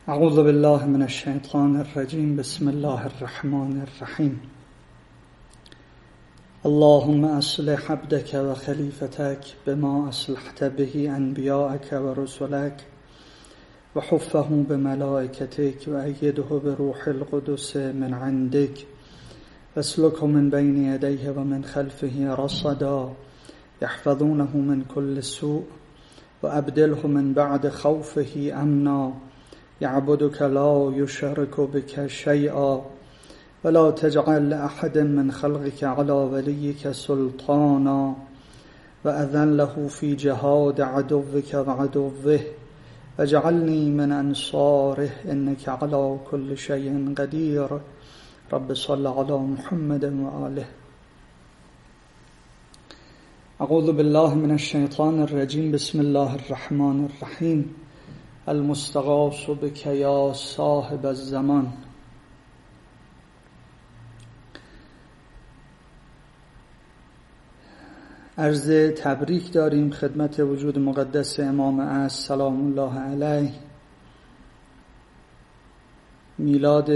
اعوذ بالله من الشیطان الرجیم. بسم الله الرحمن الرحیم. اللهم اصلح عبدك و خلیفتك بما اصلحت به انبیاءك و رسلك و حفه بملائکتك و ایده بروح القدس من عندك واسلكه من بين يديه ومن خلفه رصدا يحفظونه من كل سوء وابدله من بعد خوفه امنا يعبدك لا يشرك بك شيئا ولا تجعل لأحد من خلقك على وليك سلطانا وأذن له في جهاد عدوك وعدوه واجعلني من أنصاره إنك على كل شيء قدير. رب صل على محمد وآله. اعوذ بالله من الشیطان الرجیم. بسم الله الرحمن الرحیم. المستغاث بك یا صاحب الزمان. عرض تبریک داریم خدمت وجود مقدس امام عصر سلام الله علیه. میلاد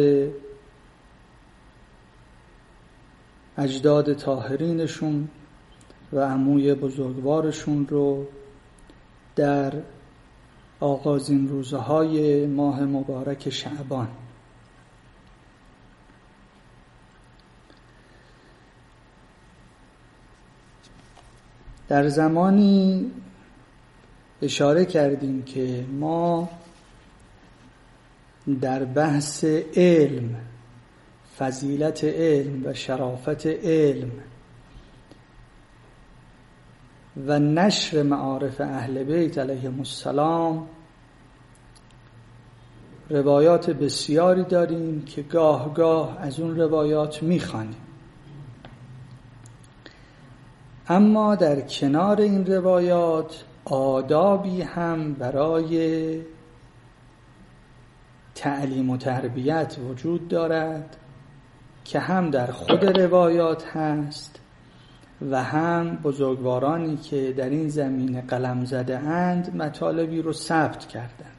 اجداد طاهرینشون و عموی بزرگوارشون رو در آغازین روزهای ماه مبارک شعبان. در زمانی اشاره کردیم که ما در بحث علم، فضیلت علم و شرافت علم و نشر معارف اهل بیت علیهم السلام روایات بسیاری داریم که گاه گاه از اون روایات میخوانیم، اما در کنار این روایات آدابی هم برای تعلیم و تربیت وجود دارد که هم در خود روایات هست و هم بزرگوارانی که در این زمینه قلم زده اند مطالبی رو ثبت کردند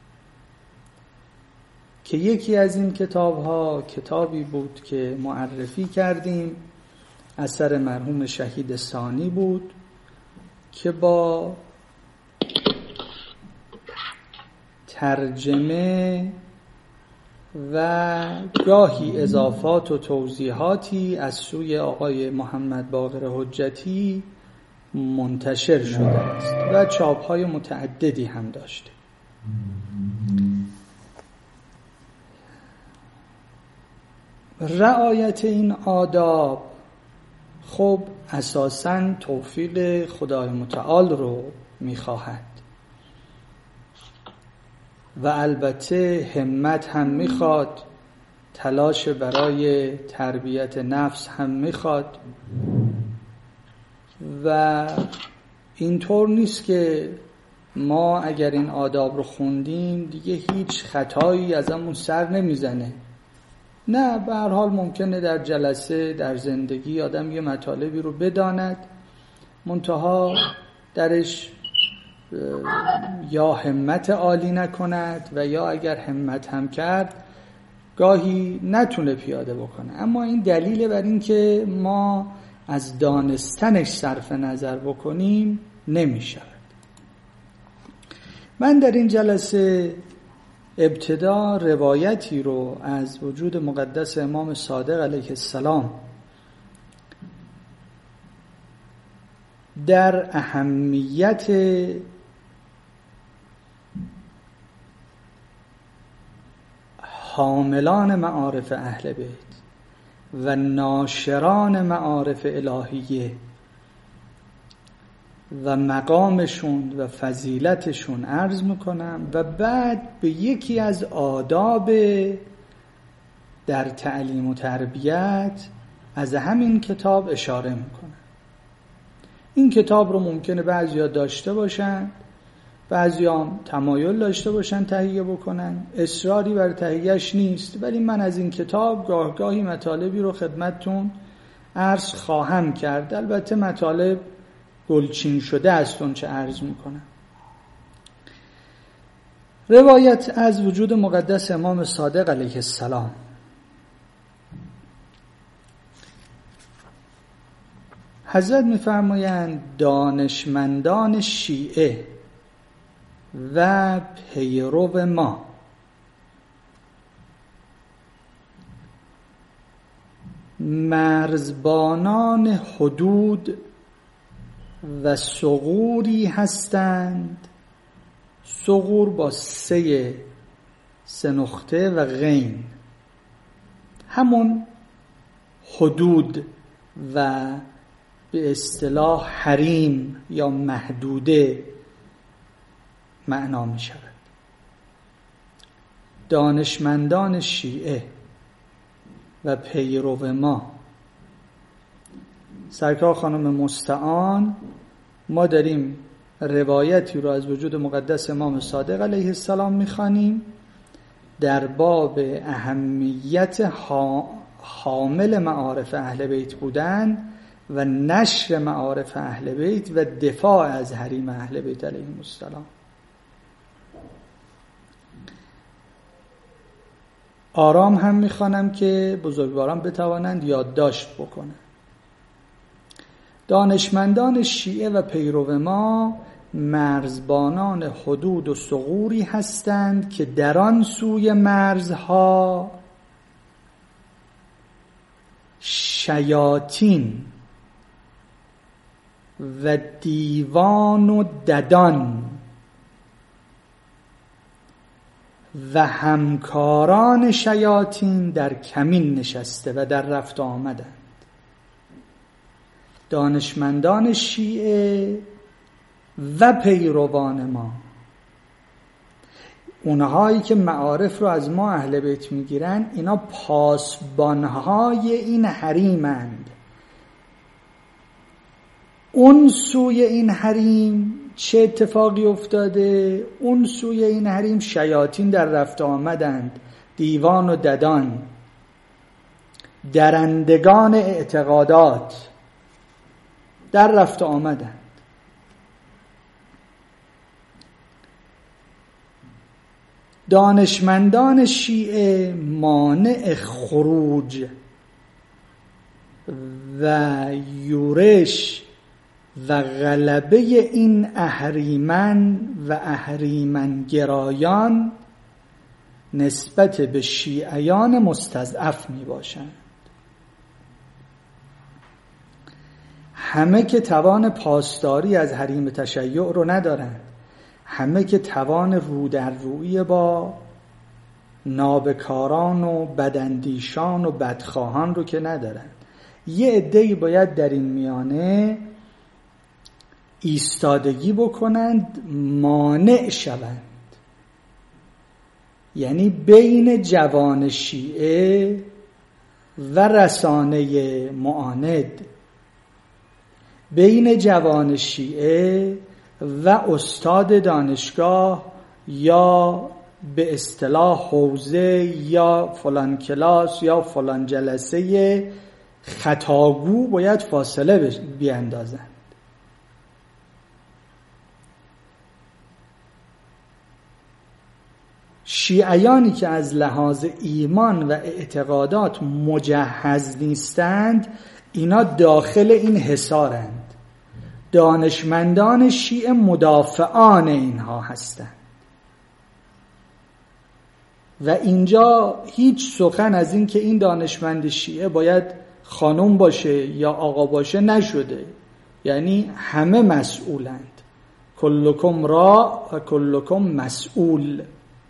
که یکی از این کتاب‌ها کتابی بود که معرفی کردیم، اثر مرحوم شهید ثانی بود که با ترجمه و گاهی اضافات و توضیحاتی از سوی آقای محمد باقر حجتی منتشر شده است و چاپ‌های متعددی هم داشته. رعایت این آداب خب اساساً توفیق خدای متعال رو می‌خواهد و البته همت هم میخواد، تلاش برای تربیت نفس هم میخواد و اینطور نیست که ما اگر این آداب رو خوندیم دیگه هیچ خطایی ازمون سر نمیزنه. نه، به هر حال ممکنه در جلسه در زندگی آدم یه مطالبی رو بداند، منتها درش یا همت عالی نکند و یا اگر همت هم کرد گاهی نتونه پیاده بکنه. اما این دلیل بر این که ما از دانستنش صرف نظر بکنیم نمی شود. من در این جلسه ابتدا روایتی رو از وجود مقدس امام صادق علیه السلام در اهمیت حاملان معارف اهل بیت و ناشران معارف الهیه و مقامشون و فضیلتشون عرض میکنم و بعد به یکی از آداب در تعلیم و تربیت از همین کتاب اشاره میکنم. این کتاب رو ممکنه بعضیا داشته باشن، بعضیا تمایل داشته باشن تهیه بکنن، اصراری بر تهیهش نیست، ولی من از این کتاب گاه گاهی مطالبی رو خدمتتون عرض خواهم کرد. البته مطالب گلچین شده است اون چه عرض میکنم. روایت از وجود مقدس امام صادق علیه السلام. حضرت می‌فرمایند دانشمندان شیعه و پیرو ما مرزبانان حدود و ثغوری هستند، ثغور با سه نقطه و غین، همون حدود و به اصطلاح حریم یا محدوده معنا می شود. دانشمندان شیعه و پیرو ما، سرکار خانم مستعان، ما داریم روایتی رو از وجود مقدس امام صادق علیه السلام میخوانیم در باب اهمیت حامل معارف اهل بیت بودن و نشر معارف اهل بیت و دفاع از حریم اهل بیت علیهم السلام. آرام هم میخوانم که بزرگواران بتوانند یادداشت بکنند. دانشمندان شیعه و پیرو ما مرزبانان حدود و ثغوری هستند که در آن سوی مرزها شیاطین و دیوان و ددان و همکاران شیاطین در کمین نشسته و در رفت آمدند. دانشمندان شیعه و پیروان ما، اونهایی که معارف رو از ما اهل بیت میگیرن، اینا پاسبانهای این حریمند. اون سوی این حریم چه اتفاقی افتاده؟ اون سوی این حریم شیاطین در رفت آمدند، دیوان و ددان، درندگان اعتقادات در رفت آمدند. دانشمندان شیعه مانع خروج و یورش و غلبه این اهریمن و اهریمن گرایان نسبت به شیعیان مستضعف می باشند. همه که توان پاسداری از حریم تشیع رو ندارند، همه که توان رو در رویه با نابکاران و بداندیشان و بدخواهان رو که ندارند. یه عده‌ای باید در این میانه ایستادگی بکنند، مانع شوند. یعنی بین جوان شیعه و رسانه معاند، بین جوان شیعه و استاد دانشگاه یا به اصطلاح حوزه یا فلان کلاس یا فلان جلسه خطاگو باید فاصله بیاندازند. شیعیانی که از لحاظ ایمان و اعتقادات مجهز نیستند، اینا داخل این حصارند. دانشمندان شیعه مدافعان اینها هستند و اینجا هیچ سخن از این که این دانشمند شیعه باید خانم باشه یا آقا باشه نشده. یعنی همه مسئولند. کلکم را و کلکم مسئول.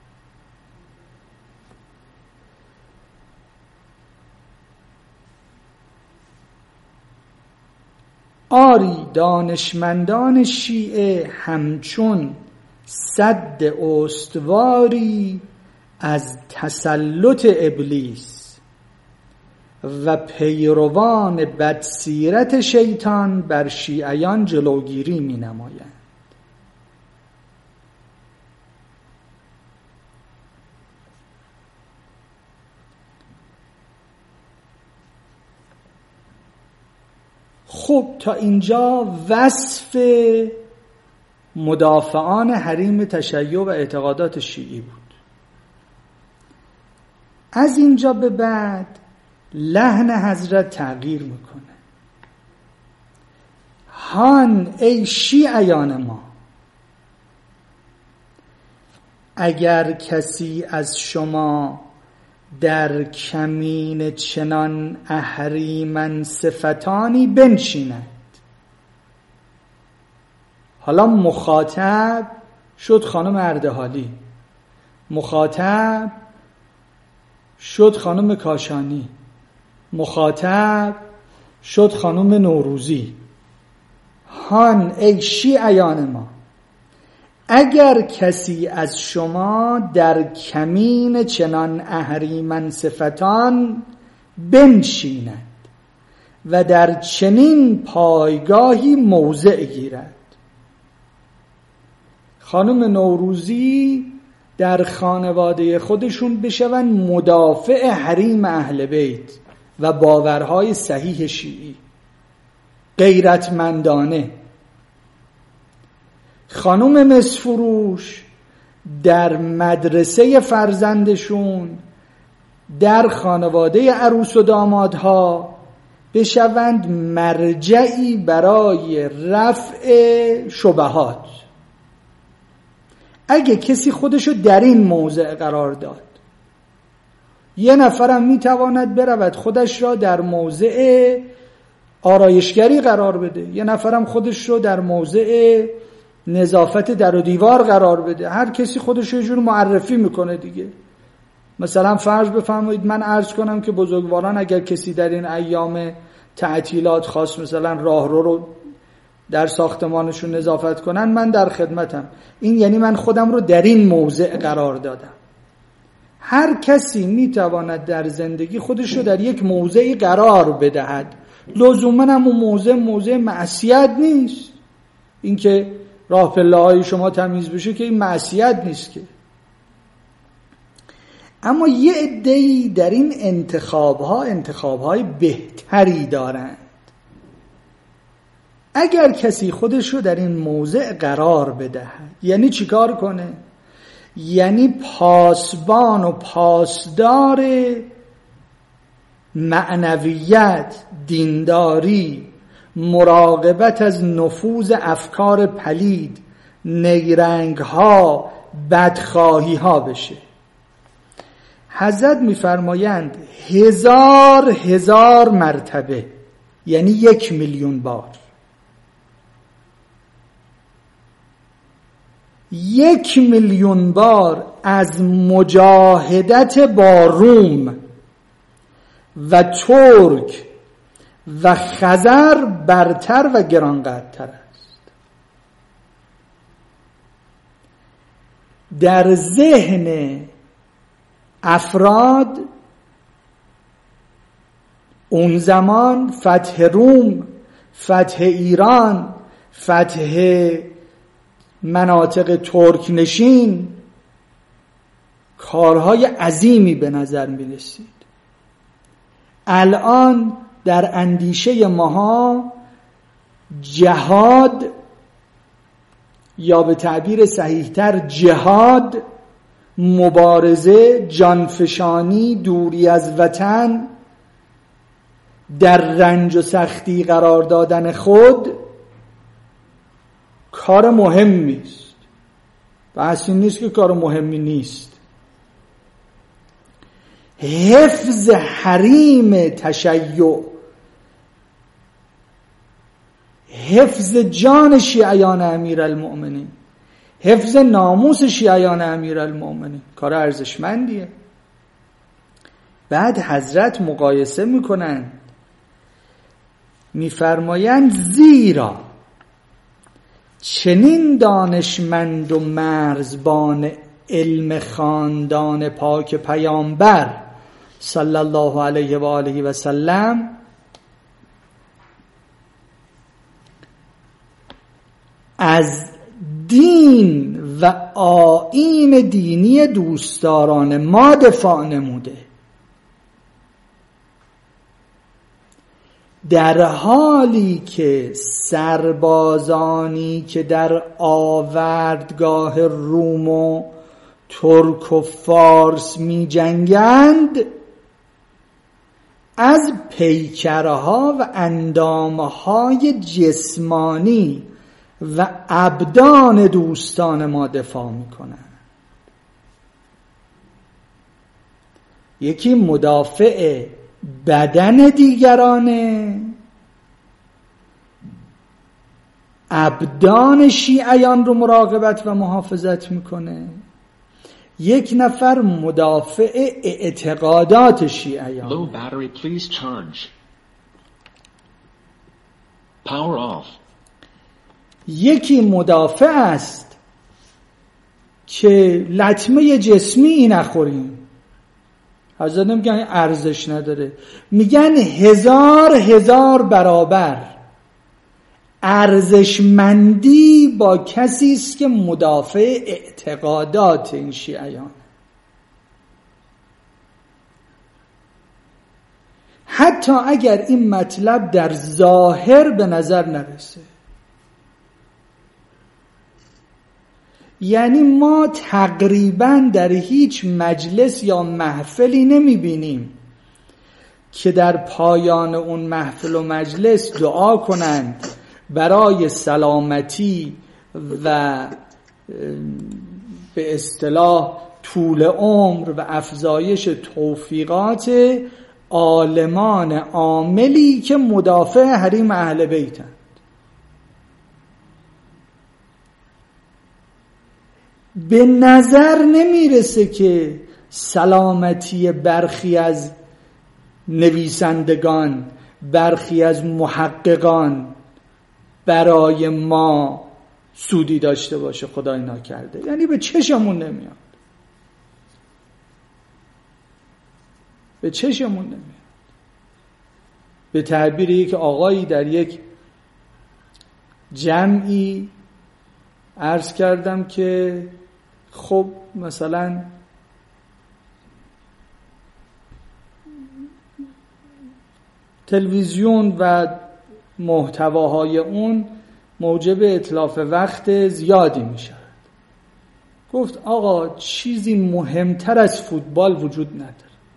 آری دانشمندان شیعه همچون سد استواری از تسلط ابلیس و پیروان بدسیرت شیطان بر شیعیان جلوگیری می نمایند. خب تا اینجا وصف مدافعان حریم تشیع و اعتقادات شیعی بود. از اینجا به بعد لحن حضرت تغییر میکنه. هان ای شیعیان ما، اگر کسی از شما در کمین چنان اهریمن صفتانی بنشیند. حالا مخاطب شد خانم اردهالی، مخاطب شد خانم کاشانی، مخاطب شد خانم نوروزی. هان ای شیعیان ما، اگر کسی از شما در کمین چنان اهریمن صفتان بنشیند و در چنین پایگاهی موضع گیرد. خانم نوروزی در خانواده خودشون بشون مدافع حریم اهل بیت و باورهای صحیح شیعی غیرتمندانه. خانم مسفروش در مدرسه فرزندشون، در خانواده عروس و دامادها بشوند مرجعی برای رفع شبهات. اگه کسی خودشو در این موضع قرار داد، یه نفرم میتواند برود خودش را در موضع آرایشگری قرار بده، یه نفرم خودش رو در موضع نظافت در و دیوار قرار بده. هر کسی خودش رو یه جور معرفی میکنه دیگه. مثلا فرض بفرمایید من عرض کنم که بزرگواران اگر کسی در این ایام تعطیلات خاص مثلا راهرو رو در ساختمانشون نظافت کنن، من در خدمتم. این یعنی من خودم رو در این موضع قرار دادم. هر کسی میتواند در زندگی خودش رو در یک موضعی قرار بدهد. لزوما هم اون موضع معصیت نیست. این که راه پله‌های شما تمیز بشه که این معصیت نیست که. اما یه عده‌ای در این انتخاب‌های بهتری دارند. اگر کسی خودش رو در این موضع قرار بدهد، یعنی چیکار کنه؟ یعنی پاسبان و پاسدار معنویت، دینداری، مراقبت از نفوذ افکار پلید، نیرنگ‌ها، بدخواهی‌ها بشه. حضرت می‌فرمایند 1000 مرتبه، یعنی 1,000,000 بار، 1,000,000 بار از مجاهدت با روم و ترک و خزر برتر و گرانقدرتر است. در ذهن افراد اون زمان فتح روم، فتح ایران، فتح مناطق ترک نشین کارهای عظیمی به نظر می رسید. الان در اندیشه ماها جهاد، یا به تعبیر صحیح‌تر جهاد، مبارزه، جانفشانی، دوری از وطن، در رنج و سختی قرار دادن خود کار مهمی است. بحث این نیست که کار مهمی نیست. حفظ حریم تشیع، حفظ جان شیعیان امیرالمؤمنین، حفظ ناموس شیعیان امیرالمؤمنین کار ارزشمندیه. بعد حضرت مقایسه میکنن، میفرمایند زیرا چنین دانشمند و مرزبان علم خاندان پاک پیامبر صلی الله علیه و آله و سلم از دین و آیین دینی دوستداران ما دفاع نموده. در حالی که سربازانی که در آوردگاه روم و ترک و فارس می جنگند از پیکرها و اندامهای جسمانی و ابدان دوستان ما دفاع می کنند. یکی مدافع بدن دیگرانه، ابدان شیعیان رو مراقبت و محافظت میکنه، یک نفر مدافع اعتقادات شیعیان. Low battery, please charge. Power off. یکی مدافع است که لطمه جسمی نخوریم. حضرت نمیگن ارزش نداره، میگن هزار برابر ارزشمندی با کسی است که مدافع اعتقادات این شیعیان. حتی اگر این مطلب در ظاهر به نظر نرسه. یعنی ما تقریباً در هیچ مجلس یا محفلی نمیبینیم که در پایان اون محفل و مجلس دعا کنند برای سلامتی و به اصطلاح طول عمر و افزایش توفیقات عالمان عاملی که مدافع حریم اهل بیتند. به نظر نمیرسه که سلامتی برخی از نویسندگان، برخی از محققان برای ما سودی داشته باشه. خدای نکرده. یعنی به چشمون نمیاد، به چشمون نمیاد. به تعبیر یک آقایی در یک جمعی عرض کردم که خب مثلا تلویزیون و محتواهای اون موجب اتلاف وقت زیادی می شود. گفت آقا چیزی مهمتر از فوتبال وجود نداره.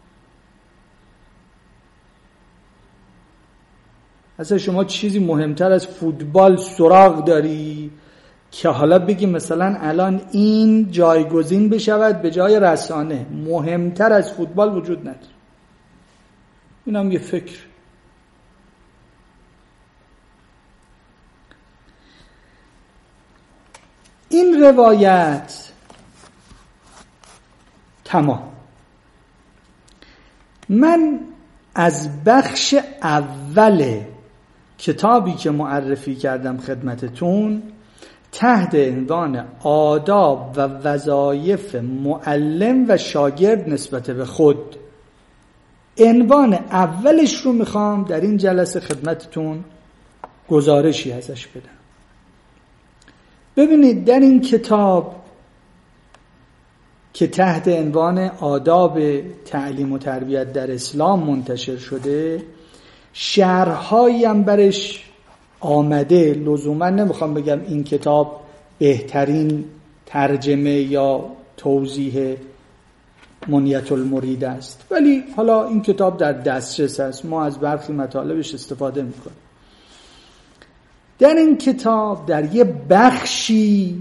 اصلا شما چیزی مهمتر از فوتبال سراغ داری که حالا بگی مثلا الان این جایگزین بشود به جای رسانه؟ مهمتر از فوتبال وجود نداره. این هم یه فکر. این روایت تمام. من از بخش اول کتابی که معرفی کردم خدمتتون تحت عنوان آداب و وظایف معلم و شاگرد نسبت به خود، عنوان اولش رو میخوام در این جلسه خدمتتون گزارشی ازش بدم. ببینید در این کتاب که تحت عنوان آداب تعلیم و تربیت در اسلام منتشر شده، شرح‌هایی هم برش آمده. لزوما نمیخوام بگم این کتاب بهترین ترجمه یا توضیح منیت المرید است، ولی حالا این کتاب در دسترس است، ما از برخی مطالبش استفاده میکنیم. در این کتاب در یه بخشی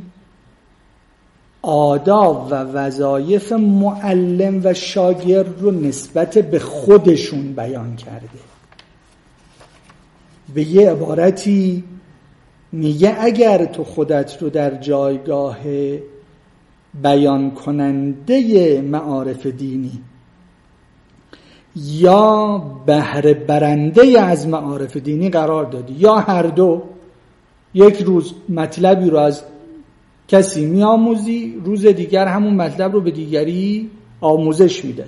آداب و وظایف معلم و شاگرد رو نسبت به خودشون بیان کرده. به یه عبارتی میگه اگر تو خودت رو در جایگاه بیان کننده معارف دینی یا بهره برنده از معارف دینی قرار دادی، یا هر دو، یک روز مطلبی رو از کسی میآموزی، روز دیگر همون مطلب رو به دیگری آموزش میده،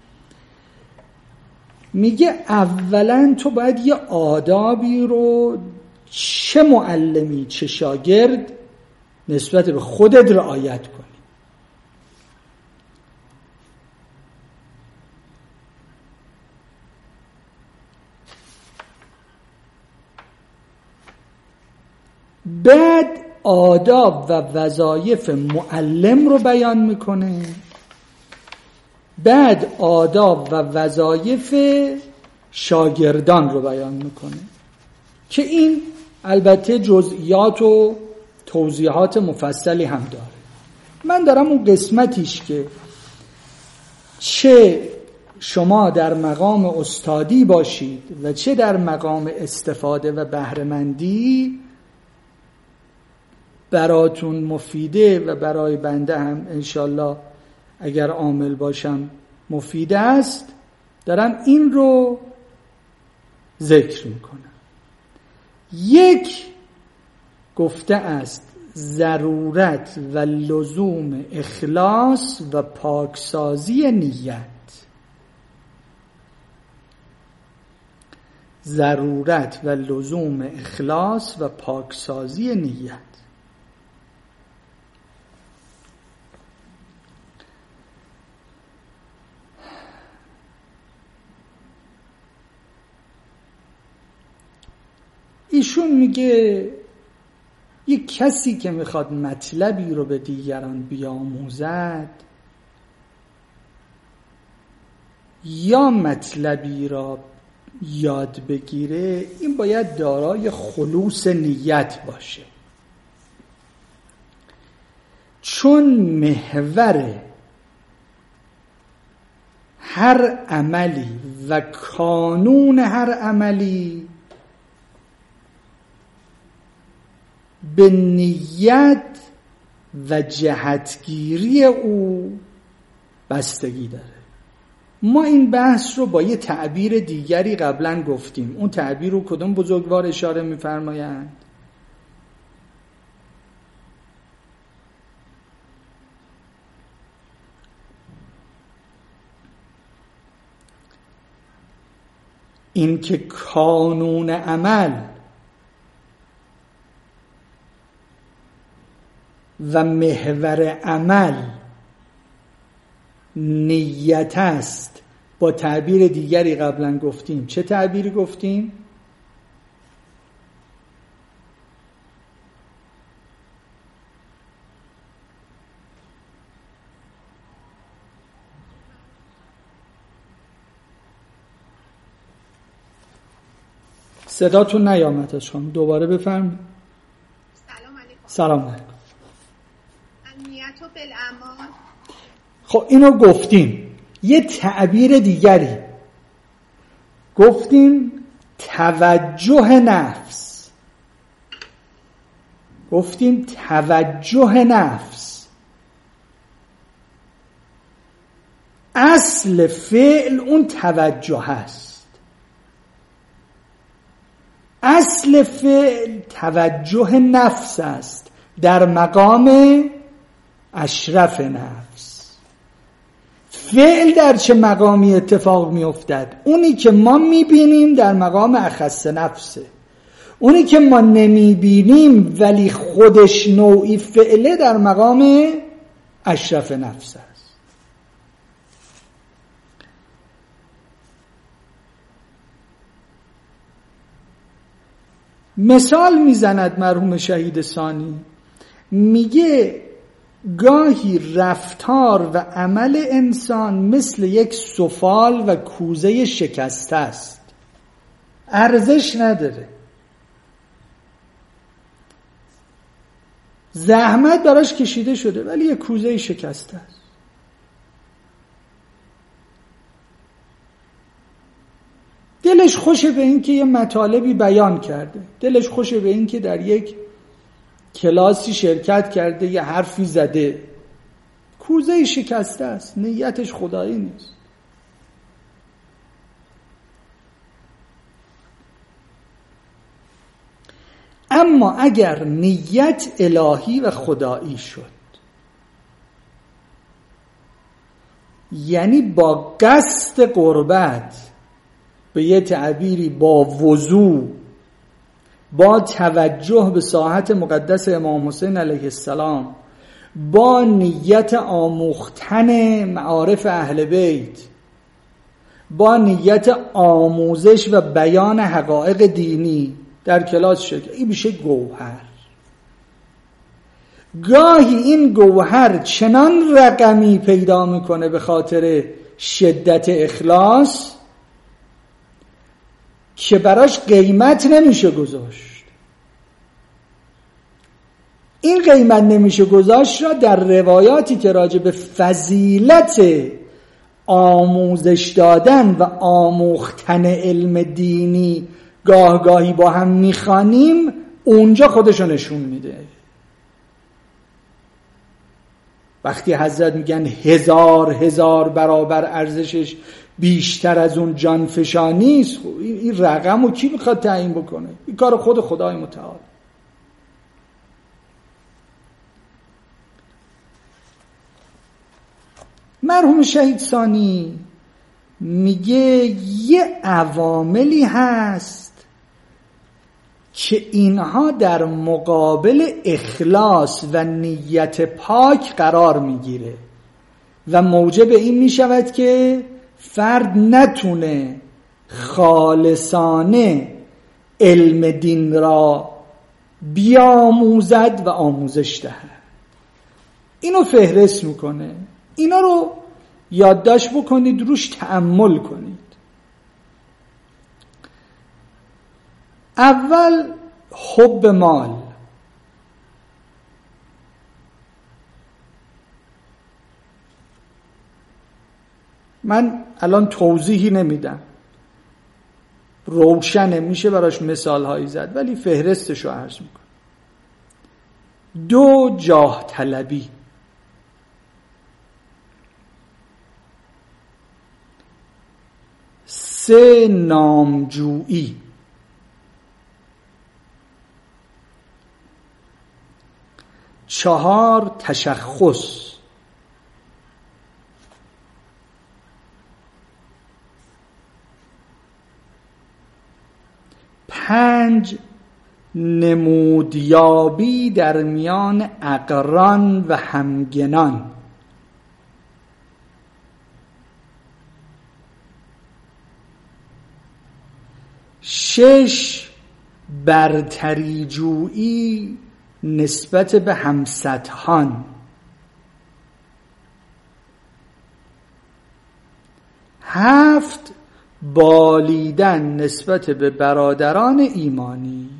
میگه اولا تو باید یه آدابی رو چه معلمی چه شاگرد نسبت به خودت رعایت کنی. بعد آداب و وظایف معلم رو بیان میکنه، بعد آداب و وظایف شاگردان رو بیان میکنه که این البته جزئیات و توضیحات مفصلی هم داره. من دارم اون قسمتیش که چه شما در مقام استادی باشید و چه در مقام استفاده و بهره‌مندی براتون مفیده و برای بنده هم انشالله اگر عامل باشم مفیده است، دارم این رو ذکر میکنم. یک، گفته است ضرورت و لزوم اخلاص و پاکسازی نیت. ضرورت و لزوم اخلاص و پاکسازی نیت. ایشون میگه یک کسی که میخواد مطلبی رو به دیگران بیاموزد یا مطلبی را یاد بگیره، این باید دارای خلوص نیت باشه، چون محور هر عملی و کانون هر عملی به نیت و جهتگیری او بستگی داره. ما این بحث رو با یه تعبیر دیگری قبلا گفتیم. اون تعبیر رو کدوم بزرگوار اشاره می‌فرمایند؟ این که کانون عمل و محور عمل نیت است. با تعبیر دیگری قبلا گفتیم. چه تعبیری گفتیم؟ صداتون نیامد از شما، دوباره بفرمایید. سلام علیکم. النیت بالاعمال. خب اینو گفتیم. یه تعبیر دیگری گفتیم توجه نفس. گفتیم توجه نفس. اصل فعل اون توجه هست. اصل فعل توجه نفس است در مقام اشرف نفس. فعل در چه مقامی اتفاق می افتد؟ اونی که ما می بینیم در مقام اخص نفسه. اونی که ما نمی بینیم ولی خودش نوعی فعله در مقام اشرف نفس است. مثال میزند مرحوم شهید ثانی، میگه گاهی رفتار و عمل انسان مثل یک سفال و کوزه شکسته است، ارزش نداره، زحمت براش کشیده شده ولی یک کوزه شکسته است. دلش خوشه به این که یه مطالبی بیان کرده، دلش خوشه به این که در یک کلاسی شرکت کرده، یه حرفی زده، کوزه شکسته است، نیتش خدایی نیست. اما اگر نیت الهی و خدایی شد، یعنی با قصد قربت، به یه تعبیری با وضو، با توجه به ساحت مقدس امام حسین علیه السلام، با نیت آموختن معارف اهل بیت، با نیت آموزش و بیان حقایق دینی در کلاس شرکت، این میشه گوهر. گاهی این گوهر چنان رقمی پیدا میکنه به خاطر شدت اخلاص که براش قیمت نمیشه گذاشت. این قیمت نمیشه گذاشت را در روایاتی که راجع به فضیلت آموزش دادن و آموختن علم دینی گاهی با هم میخوانیم، اونجا خودشو نشون میده. وقتی حضرت میگن 1000 برابر ارزشش بیشتر از اون جانفشانی است، این رقم رو کی میخواد تعیین بکنه؟ این کار خود خدای متعال. مرحوم شهید ثانی میگه یه عواملی هست که اینها در مقابل اخلاص و نیت پاک قرار میگیره و موجب این میشود که فرد نتونه خالصانه علم دین را بیاموزد و آموزش دهد. اینو فهرست میکنه. اینا رو یادداشت بکنید، روش تأمل کنید. اول حب مال. من الان توضیحی نمیدم، روشنه، میشه براش مثال هایی زد، ولی فهرستش رو عرض میکنم. 2 جاه طلبی. 3 نامجویی. 4 تشخص. 5 نمودیابی در میان اقران و همگنان. 6 برتری جویی نسبت به همسطحان. 7 بالیدن نسبت به برادران ایمانی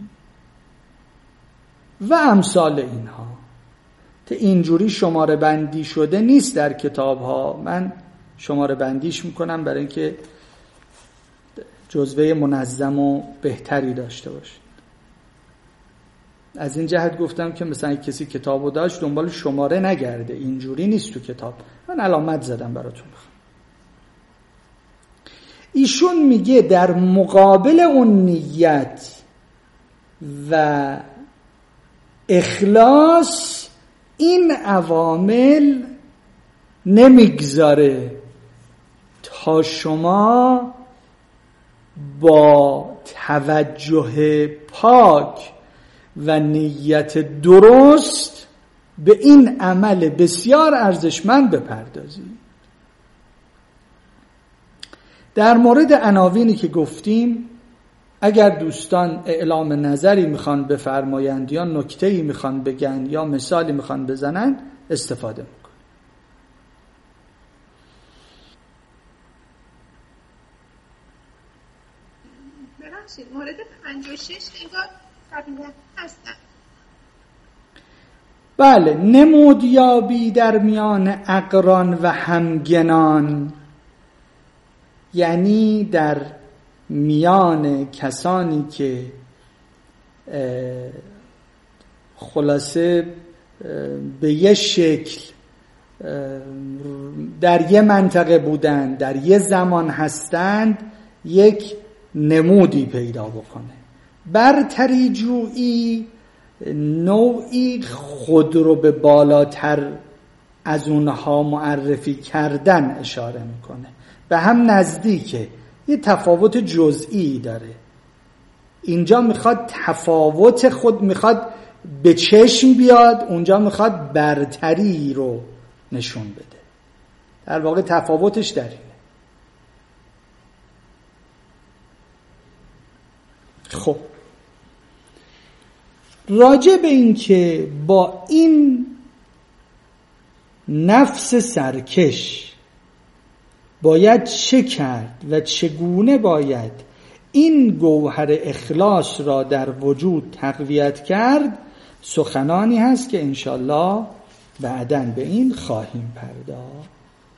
و امثال اینها. اینجوری شماره بندی شده نیست در کتاب ها، من شماره بندیش میکنم برای اینکه جزوه منظم و بهتری داشته باشید. از این جهت گفتم که مثلا کسی کتابو داشت دنبال شماره نگرده، اینجوری نیست تو کتاب. من علامت زدم براتون. ایشون میگه در مقابل اون نیت و اخلاص این عوامل نمیگذاره تا شما با توجه پاک و نیت درست به این عمل بسیار ارزشمند بپردازید. در مورد عناوینی که گفتیم، اگر دوستان اعلام نظری میخوان بفرمایند یا نکته‌ای میخوان بگن یا مثالی میخوان بزنن استفاده میکنم. ببخشید، مورد 56 انگار قبیله هستن. بله، نمودیابی در میان اقران و همگنان، یعنی در میان کسانی که خلاصه به یه شکل در یه منطقه بودن، در یه زمان هستند، یک نمودی پیدا بکنه. برتری جویی نوعی خود رو به بالاتر از اونها معرفی کردن اشاره میکنه، به هم نزدیکه، یه تفاوت جزئی داره. اینجا میخواد تفاوت خود میخواد به چشم بیاد، اونجا میخواد برتری رو نشون بده. در واقع تفاوتش در اینه. خب راجع به این که با این نفس سرکش باید چه کرد و چگونه باید این گوهر اخلاص را در وجود تقویت کرد سخنانی هست که انشالله بعداً به این خواهیم پرداخت.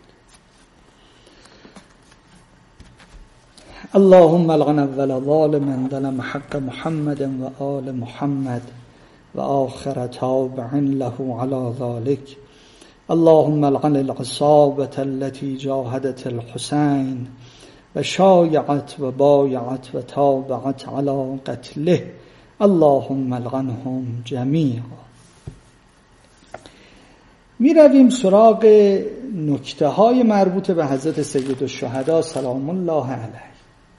اللهم العن اول ظالم ظلم حق محمد و آل محمد و آخر تابع له على ذلك. اللهم العن العصابة التي جاهدت الحسين و شایعت و بایعت و تابعت على قتله. اللهم العنهم جمیعا. می رویم سراغ نکته های مربوط به حضرت سیدالشهدا سلام الله علیه.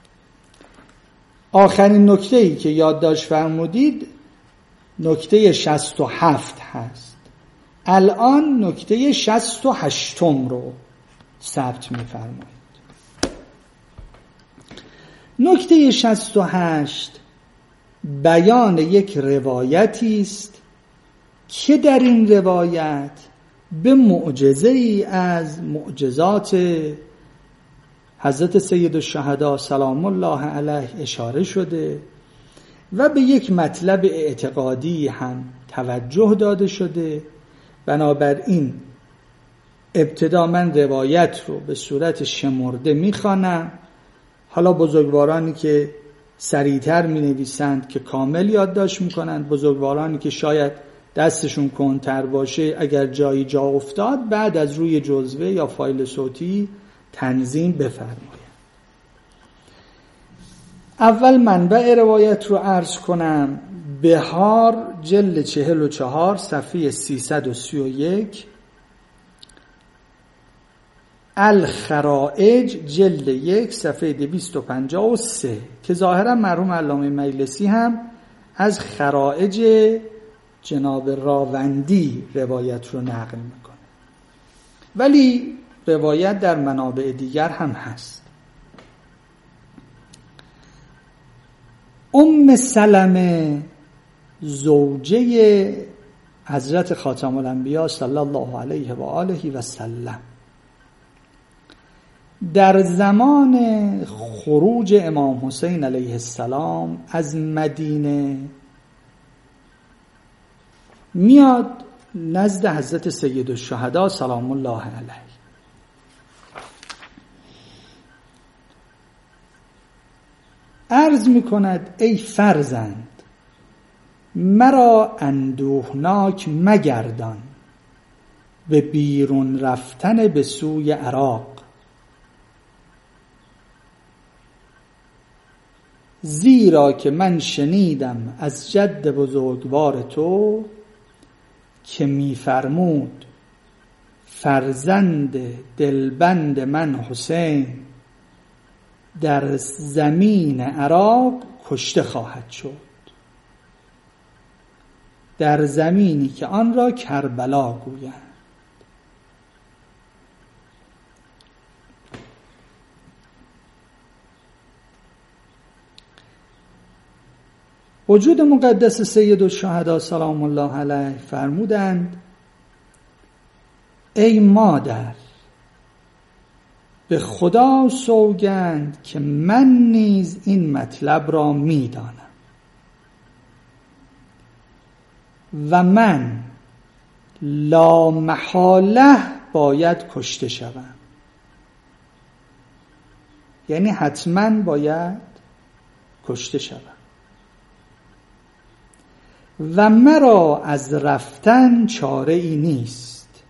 آخرین نکته ای که یادداشت فرمودید نکته 67 هست. الان نکته 68 رو ثبت می فرمایید. نکته 68 بیان یک روایتی است که در این روایت به معجزه‌ای از معجزات حضرت سیدالشهدا سلام الله علیه اشاره شده و به یک مطلب اعتقادی هم توجه داده شده. بنابراین ابتدا من روایت رو به صورت شمرده میخوانم، حالا بزرگوارانی که سریعتر می نویسند که کامل یادداشت میکنند، بزرگوارانی که شاید دستشون کندتر باشه اگر جایی جا افتاد بعد از روی جزوه یا فایل صوتی تنظیم بفرمایند. اول منبع روایت رو عرض کنم. بهار جلد 44 صفحه 331، الخرائج جلد 1 صفحه 253 که ظاهرا مرحوم علامه مجلسی هم از خرائج جناب راوندی روایت رو نقل میکنه، ولی روایت در منابع دیگر هم هست. ام سلمه زوجه حضرت خاتم الانبیا صلی الله علیه و آله و سلم در زمان خروج امام حسین علیه السلام از مدینه میاد نزد حضرت سیدالشهدا سلام الله علیه. عرض میکند ای فرزند مرا اندوهناک مگردان به بیرون رفتن به سوی عراق، زیرا که من شنیدم از جد بزرگوار تو که میفرمود فرزند دلبند من حسین در زمین عراق کشته خواهد شد، در زمینی که آن را کربلا گویند. وجود مقدس سیدالشهدا سلام الله علیه فرمودند ای مادر به خدا سوگند که من نیز این مطلب را میدانم و من لا محاله باید کشته شوم، یعنی حتما باید کشته شوم و مرا از رفتن چاره ای نیست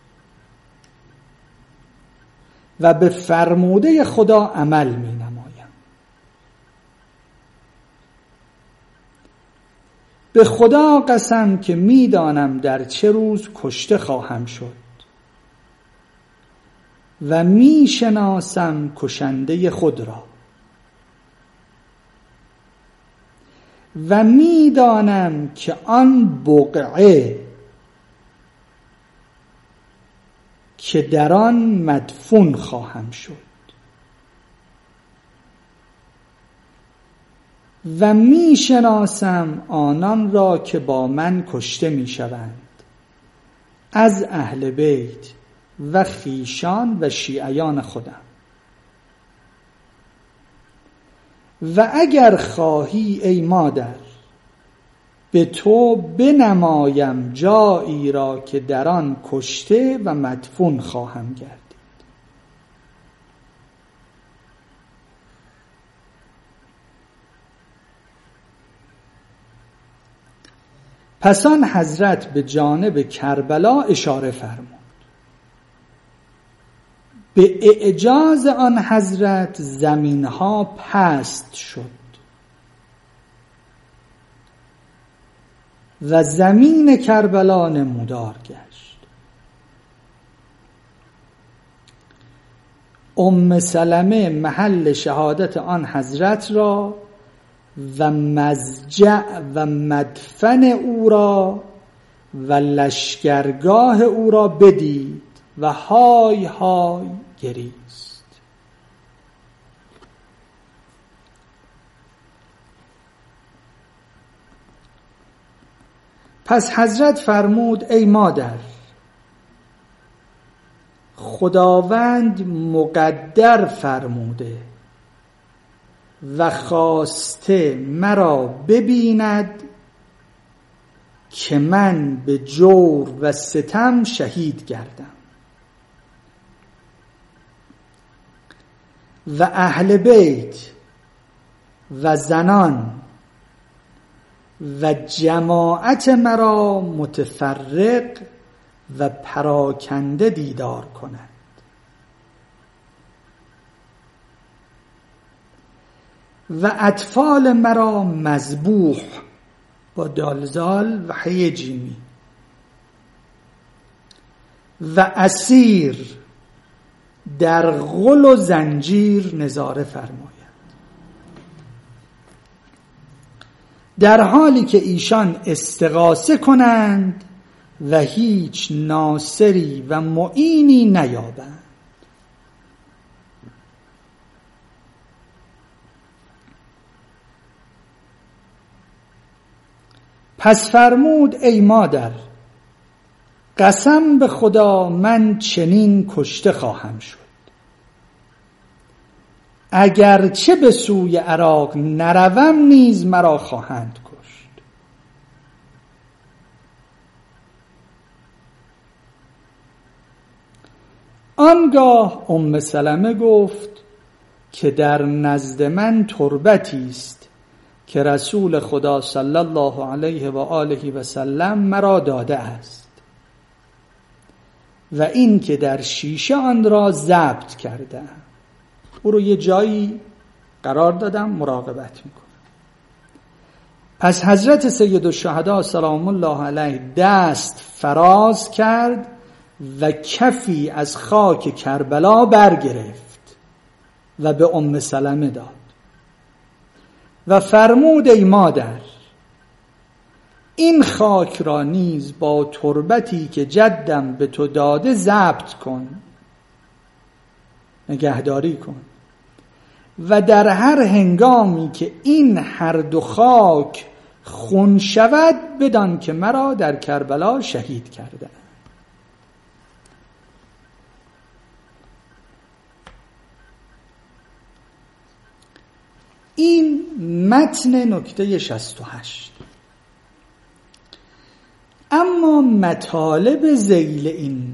و به فرموده خدا عمل می نمایم. به خدا قسم که می دانم در چه روز کشته خواهم شد و می شناسم کشنده خود را و می دانم که آن بقعه که در آن مدفون خواهم شد و می شناسم آنان را که با من کشته می شوند از اهل بیت و خویشان و شیعیان خودم. و اگر خواهی ای مادر به تو بنمایم جایی را که در آن کشته و مدفون خواهم گردید. پس آن حضرت به جانب کربلا اشاره فرمود. به اعجاز آن حضرت زمینها پست شد و زمین کربلا نمودار گشت. ام سلمه محل شهادت آن حضرت را و مضجع و مدفن او را و لشکرگاه او را بدید و های های گریست. پس حضرت فرمود ای مادر، خداوند مقدر فرموده و خواسته مرا ببیند که من به جور و ستم شهید گردم و اهل بیت و زنان و جماعت مرا متفرق و پراکنده دیدار کند و اطفال مرا مذبوح با دالزال و حی جیمی و اسیر در غل و زنجیر نظاره فرماید، در حالی که ایشان استغاثه کنند و هیچ ناصری و معینی نیابند. پس فرمود ای مادر، قسم به خدا من چنین کشته خواهم شد، اگرچه به سوی عراق نروم نیز مرا خواهند کشت. آنگاه ام سلمه گفت که در نزد من تربتی است که رسول خدا صلی الله علیه و آله و سلم مرا داده است و این که در شیشه آن را ضبط کرده، او رو یه جایی قرار دادم مراقبت میکنم. پس حضرت سید الشهدا سلام الله علیه دست فراز کرد و کفی از خاک کربلا برگرفت و به ام سلمه داد و فرمود ای مادر، این خاک را نیز با تربتی که جدم به تو داده ضبط کن، نگهداری کن و در هر هنگامی که این هر دو خاک خون شود بدان که مرا در کربلا شهید کرده. این متن نکته 68. اما مطالب ذیل این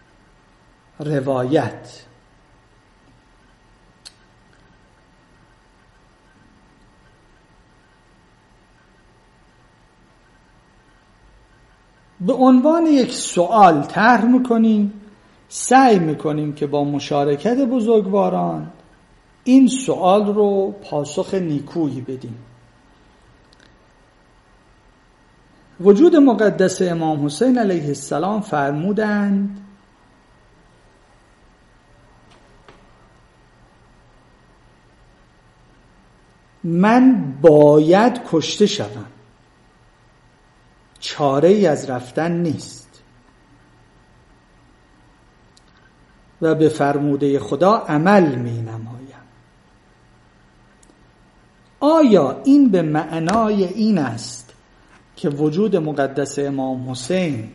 روایت به عنوان یک سوال طرح میکنیم، سعی میکنیم که با مشارکت بزرگواران این سوال رو پاسخ نیکویی بدیم. وجود مقدس امام حسین علیه السلام فرمودند من باید کشته شوم، چاره ای از رفتن نیست و به فرموده خدا عمل می نمایم. آیا این به معنای این است که وجود مقدس امام حسین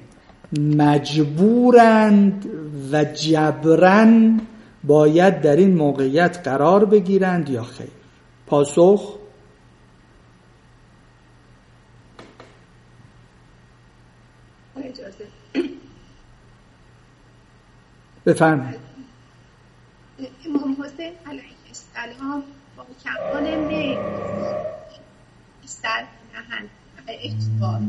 مجبورند و جبرن باید در این موقعیت قرار بگیرند یا خیر؟ پاسخ: اجازه بفرمایید. امام حسین علیه السلام با کمال میل سر نهند به اجبار.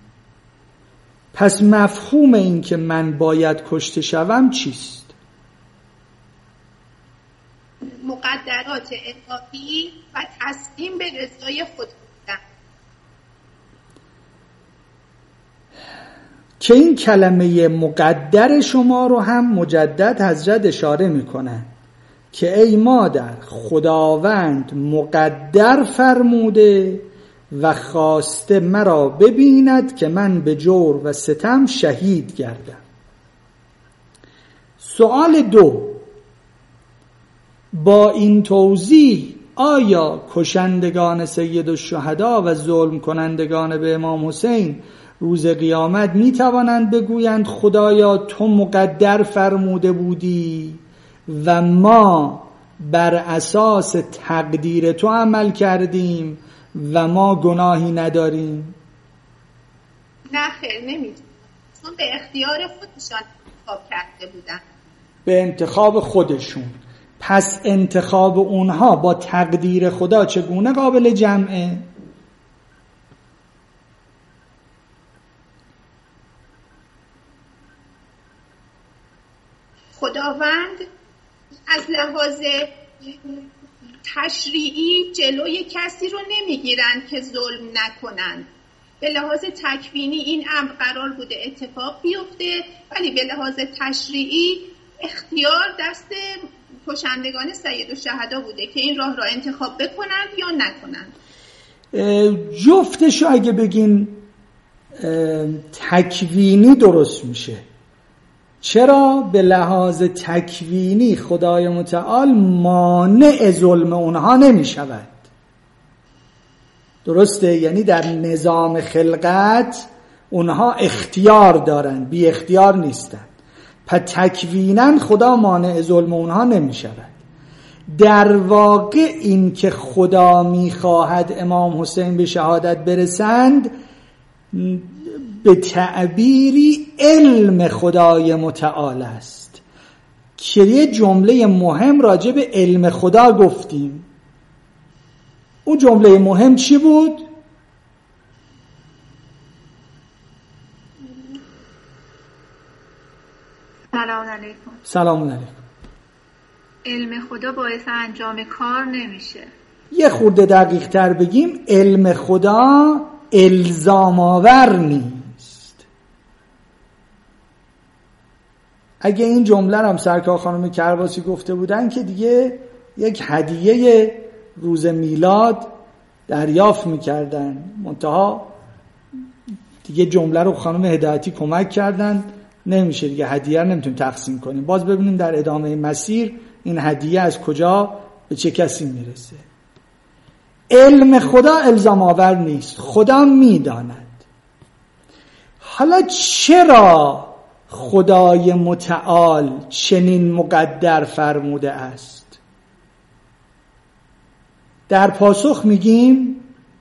پس مفهوم این که من باید کشته شوم چیست؟ مقدرات الهی و تسلیم به رضای خود بودن. که این کلمه مقدر شما رو هم مجدد حضرت اشاره میکنن که ای مادر، خداوند مقدر فرموده و خواسته مرا ببیند که من به جور و ستم شهید گردم. سوال 2: با این توضیح آیا کشندگان سیدالشهدا و ظلم کنندگان به امام حسین روز قیامت می توانند بگویند خدایا تو مقدر فرموده بودی و ما بر اساس تقدیر تو عمل کردیم و ما گناهی نداریم؟ نه خیر، نمیتونم، چون به اختیار خودشان انتخاب کرده بودن. به انتخاب خودشون. پس انتخاب اونها با تقدیر خدا چگونه قابل جمعه؟ خداوند از لحاظ تشریعی جلوی کسی رو نمیگیرند که ظلم نکنند. به لحاظ تکوینی این امر قرار بوده اتفاق بیفته، ولی به لحاظ تشریعی اختیار دست کشندگان سیدالشهدا بوده که این راه را انتخاب بکنند یا نکنند. جفتشو اگه بگین تکوینی درست میشه. چرا؟ به لحاظ تکوینی خدای متعال مانع ظلم اونها نمی شود. درسته؟ یعنی در نظام خلقت اونها اختیار دارن، بی اختیار نیستن. پس تکویناً خدا مانع ظلم اونها نمی شود. در واقع این که خدا می خواهد امام حسین به شهادت برسند به تعبیری علم خدای متعال است که یه جمله مهم راجع به علم خدا گفتیم. اون جمله مهم چی بود؟ سلام علیکم. سلام علیکم. علم خدا باعث انجام کار نمیشه. یه خورده دقیق تر بگیم علم خدا الزام آور نیست. اگه این جمله هم سرکار خانم کرباسی گفته بودن که دیگه یک هدیه روز میلاد دریافت میکردن، منتها دیگه جمله رو خانم هدایتی کمک کردن، نمیشه دیگه هدیه رو نمیتونیم تقسیم کنیم. باز ببینیم در ادامه مسیر این هدیه از کجا به چه کسی میرسه. علم خدا الزام آور نیست، خدا میداند. حالا چرا خدای متعال چنین مقدر فرموده است؟ در پاسخ میگیم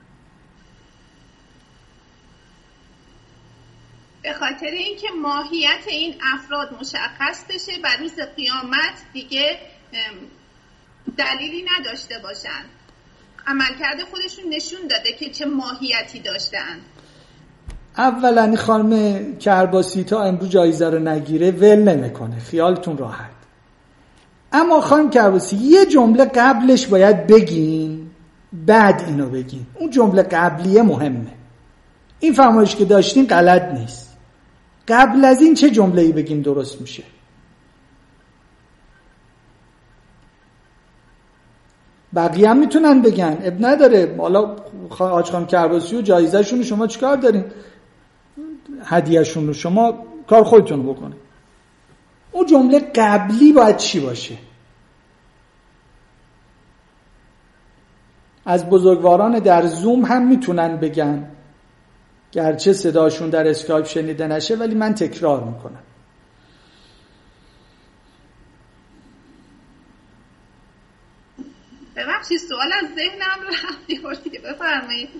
به خاطر اینکه ماهیت این افراد مشخص بشه و روز قیامت دیگه دلیلی نداشته باشن. عملکرد خودشون نشون داده که چه ماهیتی داشتن. اولا خانم کرباسی تا امروز جایزه رو نگیره ول نمیکنه، خیالتون راحت. اما خانم کرباسی یه جمله قبلش باید بگین، بعد اینو بگین. اون جمله قبلیه مهمه. این فرمایش که داشتین غلط نیست. قبل از این چه جمله‌ای بگین درست میشه؟ بقیه هم میتونن بگن، اب نداره. حالا حاج خانم کرباسی و جایزه شون شما چیکار دارین؟ هدیه شون رو شما کار خودتون بکنید. اون جمله قبلی باید چی باشه؟ از بزرگواران در زوم هم میتونن بگن، گرچه صداشون در اسکایپ شنیده نشه، ولی من تکرار میکنم. ببخشید سوال از ذهنم رفت دیگه، بفرمایید.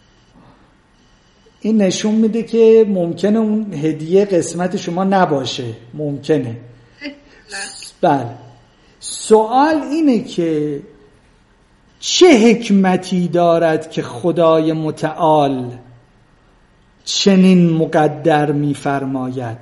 این نشون میده که ممکنه اون هدیه قسمت شما نباشه، ممکنه. بله. سوال اینه که چه حکمتی دارد که خدای متعال چنین مقدر می‌فرماید؟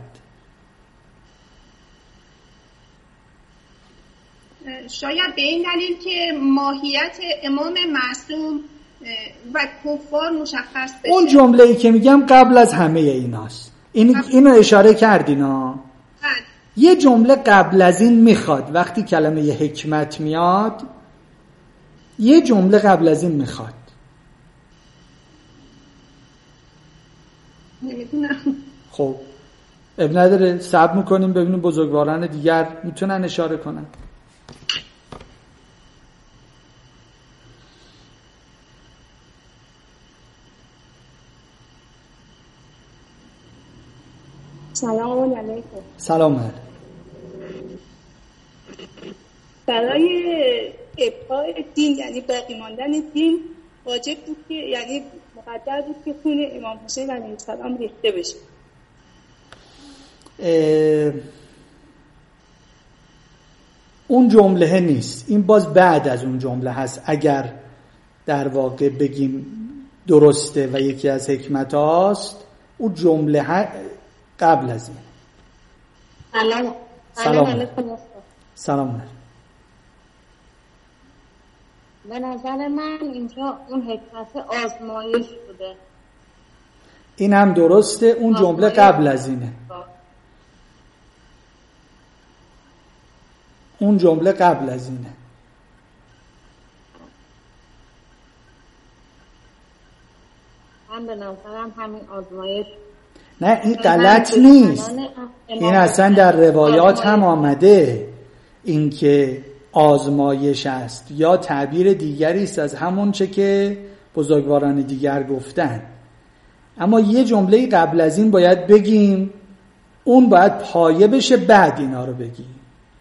شاید به این دلیل که ماهیت امام معصوم و کفار مشخص بشه. اون جمله‌ای که میگم قبل از همه ایناست. اینو اشاره کردین ها. یه جمله قبل از این میخواد، وقتی کلمه حکمت میاد یه جمله قبل از این میخواد. نمیدونم. خب اب نداره، صبر میکنیم ببینیم بزرگواران دیگر میتونن اشاره کنن. سلام علیکم. سلام علیکم. برای ابقای دین، یعنی باقی ماندن دین، واجب بود که، یعنی مقدر بود که خون امام حسین علیه السلام ریخته بشه. اون جمله نیست، این باز بعد از اون جمله هست. اگر در واقع بگیم درسته و یکی از حکمت هاست، اون جمله قبل از این. سلام علیکم. سلام علیکم. به نظر من اینجا اون حکمت آزمایش بوده. این هم درسته، اون جمله قبل از اینه. اون جمله قبل از اینه. من به نظرم همین آزمایش. نه این غلط نیست، این اصلا در روایات هم آمده، این که آزمایش است یا تعبیر دیگری است از همون چه که بزرگواران دیگر گفتن. اما یه جمله قبل از این باید بگیم، اون باید پایه بشه، بعد اینا رو بگیم.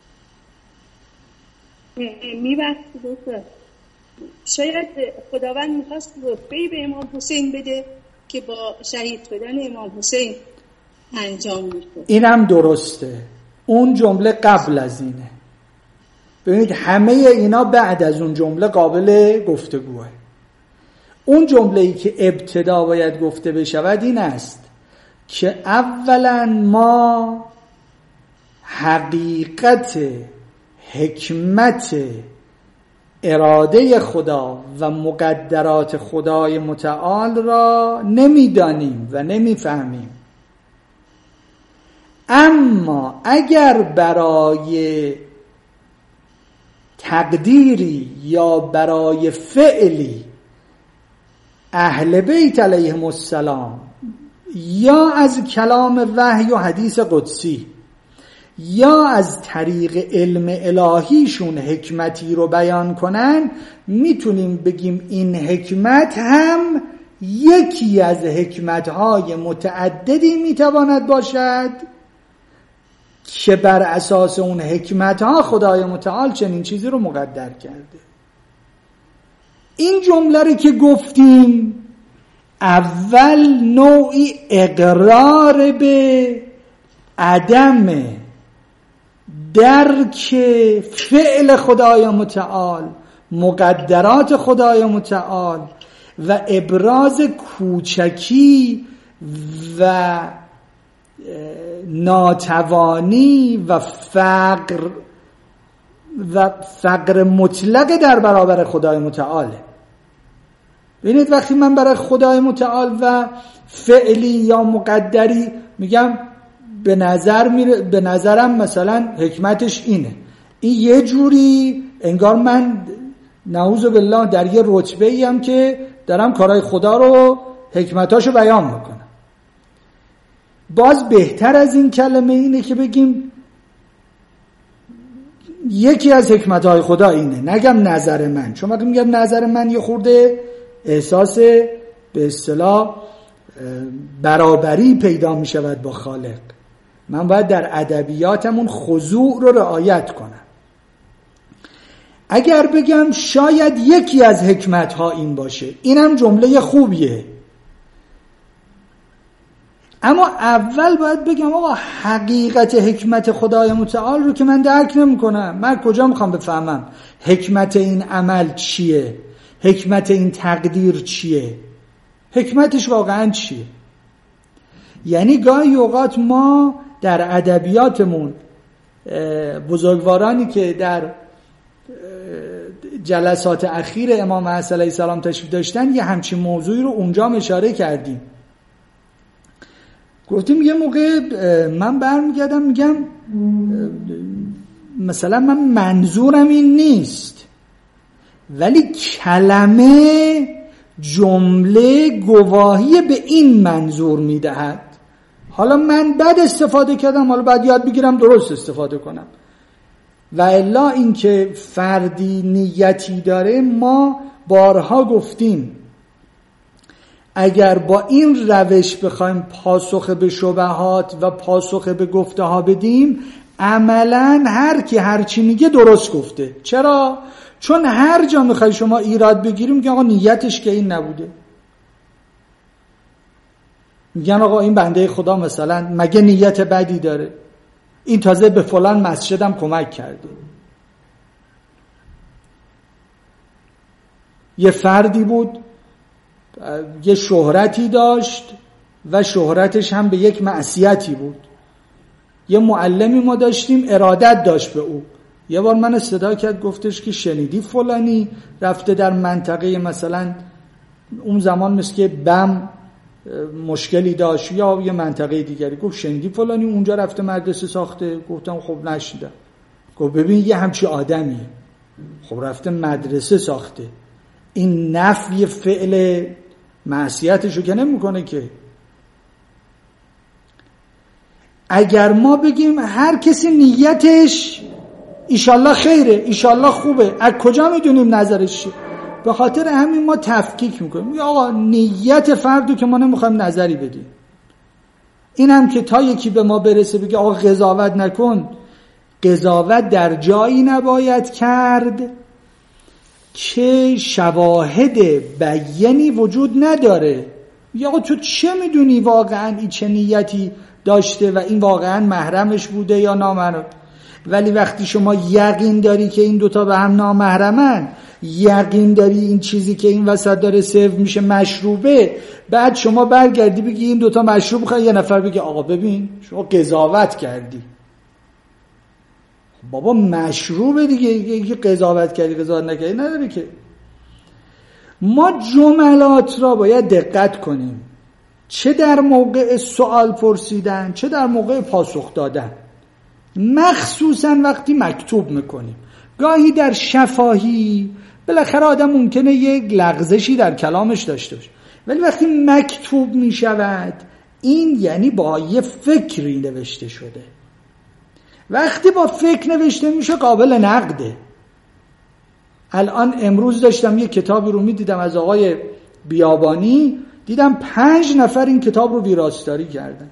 میبخشید شاید خداوند میخواست رتبه‌ای به امام حسین بده که با شهید شدن امام حسین انجام میشه. اینم درسته، اون جمله قبل از اینه. ببینید همه اینا بعد از اون جمله قابل گفتگوه. اون جمله‌ای که ابتدا باید گفته بشود این است که اولا ما حقیقت حکمت اراده خدا و مقدرات خدای متعال را نمیدانیم و نمیفهمیم. اما اگر برای تقدیری یا برای فعلی اهل بیت علیهم السلام یا از کلام وحی و حدیث قدسی یا از طریق علم الهیشون حکمتی رو بیان کنن، میتونیم بگیم این حکمت هم یکی از حکمتهای متعددی میتواند باشد که بر اساس اون حکمتها خدای متعال چنین چیزی رو مقدر کرده. این جمله رو که گفتیم، اول نوعی اقرار به عدم درک فعل خدای متعال، مقدرات خدای متعال و ابراز کوچکی و ناتوانی و فقر مطلق در برابر خدای متعاله. ببینید وقتی من برای خدای متعال و فعلی یا مقدری میگم به نظرم مثلا حکمتش اینه، این یه جوری انگار من نعوذ بالله در یه رتبه‌ای ام که دارم کارهای خدا رو حکمتاشو بیان میکنم. باز بهتر از این کلمه اینه که بگیم یکی از حکمت‌های خدا اینه، نگم نظر من، چون وقتی میگم نظر من یه خورده احساس به اصطلاح برابری پیدا میشود با خالق. من باید در ادبیاتمون خضوع رو رعایت کنم. اگر بگم شاید یکی از حکمت‌ها این باشه، اینم جمله خوبیه، اما اول باید بگم آقا حقیقت حکمت خدای متعال رو که من درک نمی کنم. من کجا میخوام بفهمم حکمت این عمل چیه؟ حکمت این تقدیر چیه؟ حکمتش واقعا چیه؟ یعنی گاهی اوقات ما در ادبیاتمون بزرگوارانی که در جلسات اخیر امام حسن علیه السلام تشریف داشتن یه همچین موضوعی رو اونجا اشاره کردیم. گفتیم یه موقع من برمیگردم میگم مثلا من منظورم این نیست، ولی کلمه جمله گواهی به این منظور میدهد. حالا من بد استفاده کردم، حالا باید یاد بگیرم درست استفاده کنم. و الا اینکه فردی نیتی داره، ما بارها گفتیم اگر با این روش بخوایم پاسخ به شبهات و پاسخ به گفته ها بدیم، عملاً هر کی هر چی میگه درست گفته. چرا؟ چون هر جا میخوای شما ایراد بگیریم میگن آقا نیتش که این نبوده. میگن آقا این بنده خدا مثلا مگه نیت بدی داره؟ این تازه به فلان مسجدم کمک کرده. یه فردی بود، یه شهرتی داشت و شهرتش هم به یک معصیتی بود. یه معلمی ما داشتیم ارادت داشت به او. یه بار من صدا کرد گفتش که شنیدی فلانی رفته در منطقه مثلا اون زمان مثل که بم مشکلی داشت یا یه منطقه دیگری، گفت شنیدی فلانی اونجا رفته مدرسه ساخته؟ گفتم خب نشیدم. گفت ببین یه همچی آدمیه، خب رفته مدرسه ساخته، این نفی فعل معصیتشو که نمیکنه که. اگر ما بگیم هر کسی نیتش ایشالله خیره، ایشالله خوبه، از کجا میدونیم نظرش چیه؟ به خاطر همین ما تفکیک میکنیم. یا آقا نیت فردو که ما نمیخوایم نظری بدیم. این هم که تا یکی به ما برسه بگه آقا قضاوت نکن، قضاوت در جایی نباید کرد که شواهد بیانی وجود نداره. یا آقا تو چه میدونی واقعا این چه نیتی داشته و این واقعا محرمش بوده یا نامحرم؟ ولی وقتی شما یقین داری که این دوتا به هم نامحرمن، یقین داری این چیزی که این وسط داره سرو میشه مشروبه، بعد شما برگردی بگی این دوتا مشروب میخواد، یه نفر بگه آقا ببین شما قضاوت کردی. بابا مشروبه دیگه، یکی قضاوت کردی قضاوت نکردی نداره که. ما جملات را باید دقت کنیم، چه در موقع سوال پرسیدن چه در موقع پاسخ دادن، مخصوصا وقتی مکتوب میکنیم. گاهی در شفاهی بالاخره آدم ممکنه یک لغزشی در کلامش داشته باشه، ولی وقتی مکتوب میشود این یعنی با یه فکری نوشته شده. وقتی با فکر نوشته میشه قابل نقده. الان امروز داشتم یه کتابی رو میدیدم از آقای بیابانی، دیدم 5 نفر این کتاب رو ویراستاری کردن.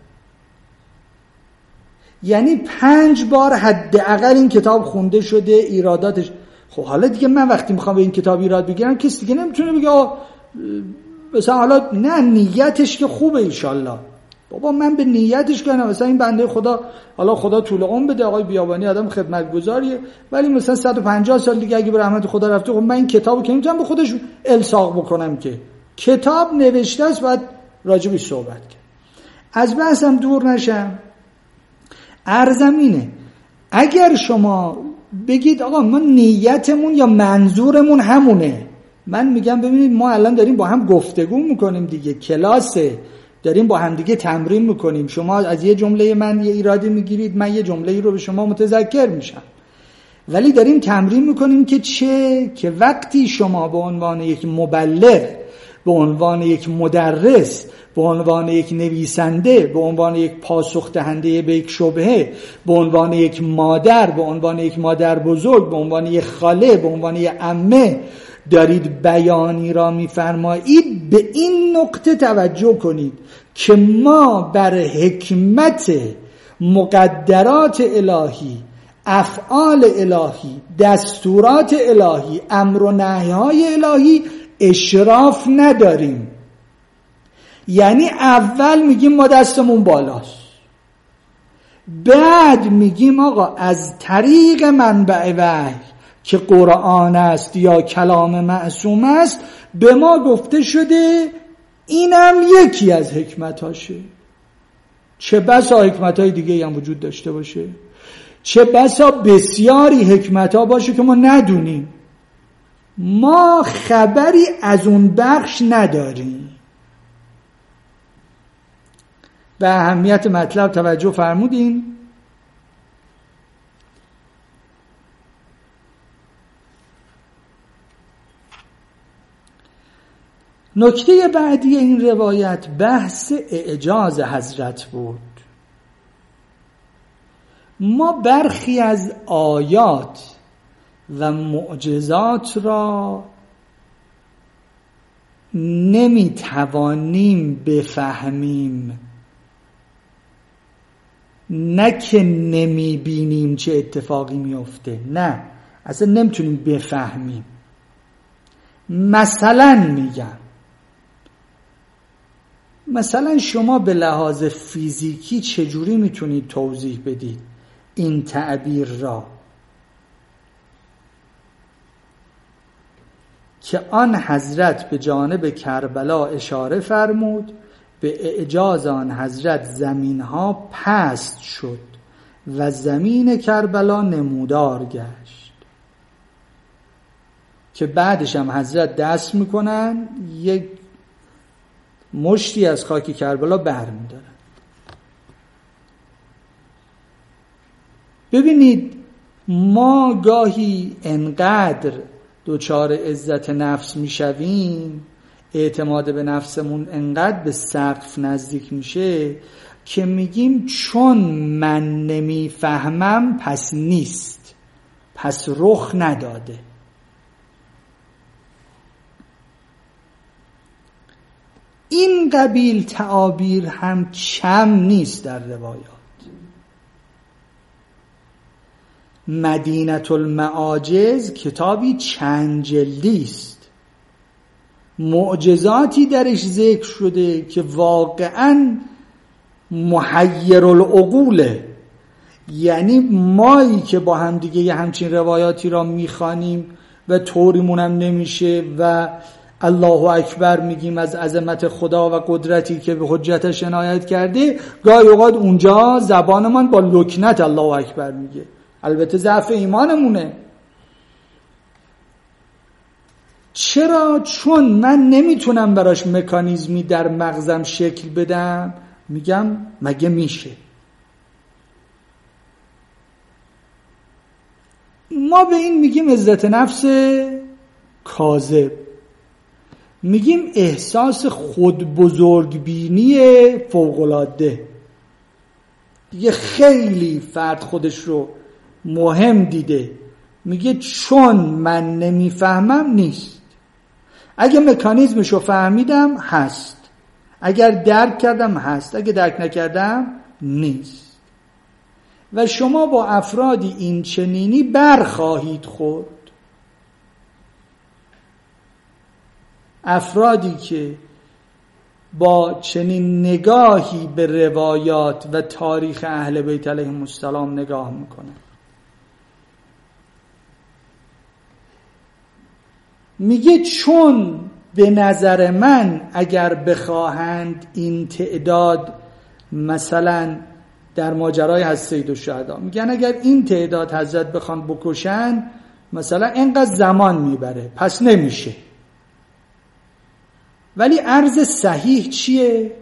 یعنی 5 بار حداقل این کتاب خونده شده، ایراداتش. خب حالا دیگه من وقتی میخوام به این کتاب ایراد بگیرم کسی دیگه نمیتونه بگه مثلا حالا نه نیتش که خوبه انشالله. بابا من به نیتش کنم مثلا این بنده خدا، حالا خدا طول عمر بده، آقای بیابانی آدم خدمتگزاریه، ولی مثلا 150 سال دیگه اگه به رحمت خدا رفته، خب من این کتابو که نمیتونم به خودش الصاق بکنم که. کتاب نوشته است، باید راجبش صحبت کرد. از بحثم دور نشم، ارزمینه اگر شما بگید آقا ما نیتمون یا منظورمون همونه، من میگم ببینید ما الان داریم با هم گفتگو میکنیم دیگه، کلاسه، داریم با هم دیگه تمرین میکنیم، شما از یه جمله من یه ایرادی میگیرید، من یه جمله رو به شما متذکر میشم، ولی داریم تمرین میکنیم که چه؟ که وقتی شما به عنوان یک مبلغ به عنوان یک مدرس، به عنوان یک نویسنده، به عنوان یک پاسخ دهنده به یک شبهه، به عنوان یک مادر، به عنوان یک مادر بزرگ، به عنوان یک خاله، به عنوان یک عمه دارید بیانی را می‌فرمایید، به این نقطه توجه کنید که ما بر حکمت مقدرات الهی، افعال الهی، دستورات الهی، امر و نهی‌های الهی اشراف نداریم. یعنی اول میگیم ما دستمون بالاست، بعد میگیم آقا از طریق منبع وحی که قرآن است یا کلام معصوم است به ما گفته شده اینم یکی از حکمتاشه. چه بسا حکمتای دیگه هم وجود داشته باشه، چه بسا بسیاری حکمتها باشه که ما ندونیم، ما خبری از اون بخش نداریم. به اهمیت مطلب توجه فرمودین؟ نکته بعدی این روایت بحث اعجاز حضرت بود. ما برخی از آیات و معجزات را نمیتوانیم بفهمیم، نه که نمیبینیم چه اتفاقی میفته، نه اصلا نمیتونیم بفهمیم. مثلا شما به لحاظ فیزیکی چجوری میتونید توضیح بدید این تعبیر را که آن حضرت به جانب کربلا اشاره فرمود، به اعجاز آن حضرت زمینها پست شد و زمین کربلا نمودار گشت، که بعدش هم حضرت دست میکنن یک مشتی از خاک کربلا برمی‌دارن. ببینید ما گاهی انقدر دچار عزت نفس میشویم، اعتماد به نفسمون انقدر به سقف نزدیک میشه که میگیم چون من نمیفهمم پس نیست، پس رخ نداده. این قبیل تعابیر هم کم نیست در روایات. مدینة المعاجز کتابی چند جلدی است، معجزاتی درش ذکر شده که واقعاً محیر العقوله. یعنی مایی که با هم دیگه یه همچین روایاتی را میخوانیم و طوریمونم نمیشه و الله اکبر میگیم از عظمت خدا و قدرتی که به حجتش عنایت کرده، گاهی اوقات اونجا زبانمان با لکنت الله اکبر میگه. البته ضعف ایمانمونه. چرا؟ چون من نمیتونم براش مکانیزمی در مغزم شکل بدم، میگم مگه میشه. ما به این میگیم عزت نفس کاذب، میگیم احساس خود بزرگبینی فوق‌العاده. دیگه خیلی فرد خودش رو مهم دیده، میگه چون من نمیفهمم نیست، اگه مکانیزمشو فهمیدم هست، اگر درک کردم هست، اگه درک نکردم نیست. و شما با افرادی این چنینی برخواهید خورد. افرادی که با چنین نگاهی به روایات و تاریخ اهل بیت علیهم السلام نگاه میکنن. میگه چون به نظر من اگر بخواهند این تعداد، مثلا در ماجرای از سید الشهدا میگن اگر این تعداد حضرت بخوان بکشن مثلا اینقدر زمان میبره، پس نمیشه. ولی عرض صحیح چیه؟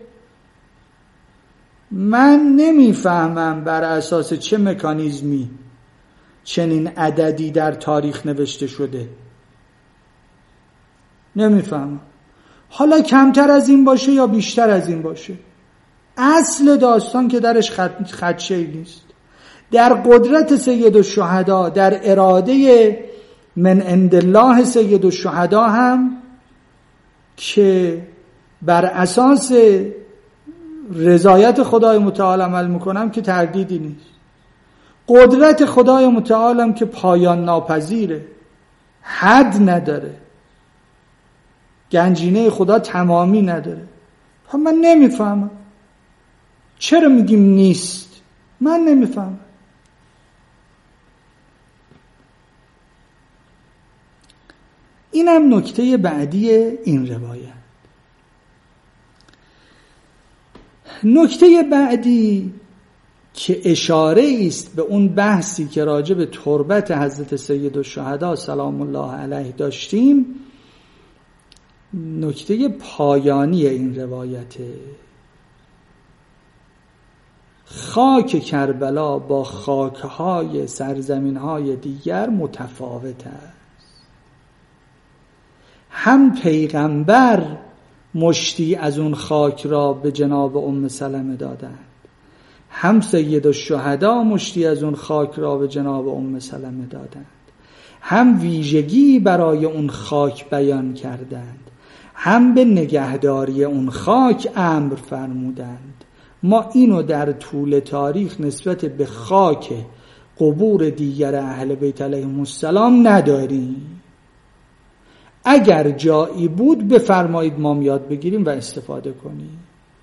من نمیفهمم بر اساس چه مکانیزمی چنین عددی در تاریخ نوشته شده، نمیفهمم. حالا کمتر از این باشه یا بیشتر از این باشه، اصل داستان که درش خدشه‌ای نیست. در قدرت سید الشهدا، در اراده من عند الله سید الشهدا هم که بر اساس رضایت خدای متعال عمل میکنم که تردیدی نیست. قدرت خدای متعال هم که پایان ناپذیره، حد نداره، گنجینه خدا تمامی نداره. من نمیفهمم چرا میگیم نیست، من نمیفهمم. اینم نکته بعدی این روایت. نکته بعدی که اشاره است به اون بحثی که راجع به تربت حضرت سید الشهدا سلام الله علیه داشتیم، نکته پایانی این روایته. خاک کربلا با خاکهای سرزمینهای دیگر متفاوت است. هم پیغمبر مشتی از اون خاک را به جناب ام سلمه دادند، هم سید الشهدا مشتی از اون خاک را به جناب ام سلمه دادند، هم ویژگی برای اون خاک بیان کردند، هم به نگهداری اون خاک امر فرمودند. ما اینو در طول تاریخ نسبت به خاک قبور دیگر اهل بیت علیهم السلام نداریم. اگر جایی بود بفرمایید ما یاد بگیریم و استفاده کنیم.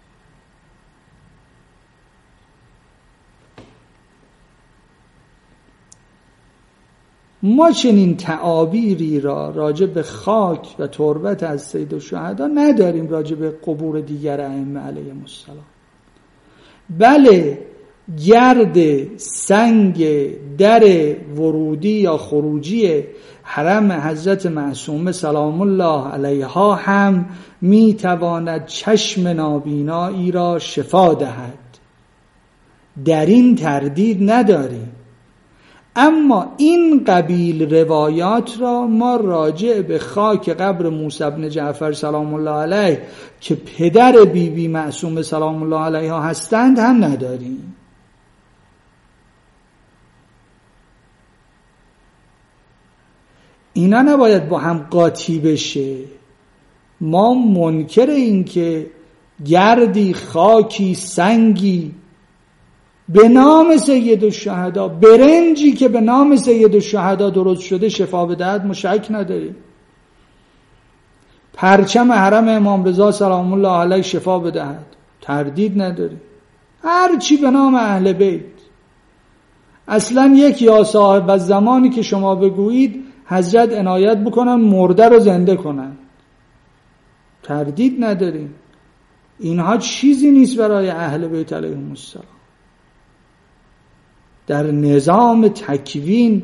ما چنین تعابیری را راجع به خاک و تربت از سید الشهدا نداریم راجع به قبور دیگر ائمه علیهم السلام. بله، گرد سنگ در ورودی یا خروجی حرم حضرت معصومه سلام الله علیها هم میتواند چشم نابینایی را شفا دهد، در این تردید نداریم. اما این قبیل روایات را ما راجع به خاک قبر موسی بن جعفر سلام الله علیه که پدر بی معصومه سلام الله علیها هستند هم نداریم. اینا نباید با هم قاطی بشه. ما منکر این که گردی، خاکی، سنگی به نام سید الشهدا، برنجی که به نام سید الشهدا درست شده شفا بدهد ما شک نداریم. پرچم حرم امام رضا سلام الله علیه شفا بدهد تردید نداریم. هر چی به نام اهل بیت. اصلا یک یا صاحب الزمانی که شما بگویید حضرت عنایت بکنن مرده رو زنده کنن، تردید نداریم. اینها چیزی نیست برای اهل بیت علیهم السلام. در نظام تکوین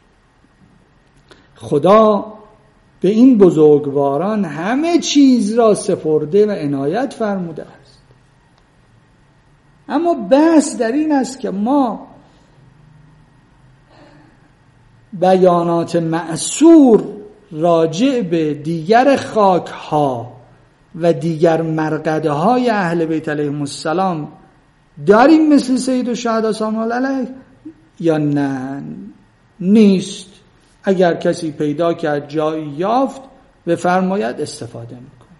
خدا به این بزرگواران همه چیز را سپرده و عنایت فرموده است. اما بحث در این است که ما بیانات معصور راجع به دیگر خاک ها و دیگر مرقده های اهل بیت علیهم السلام داریم مثل سید الشهدا سلام الله علیه یا نه؟ نیست. اگر کسی پیدا کرد جایی یافت بفرماید استفاده میکنه.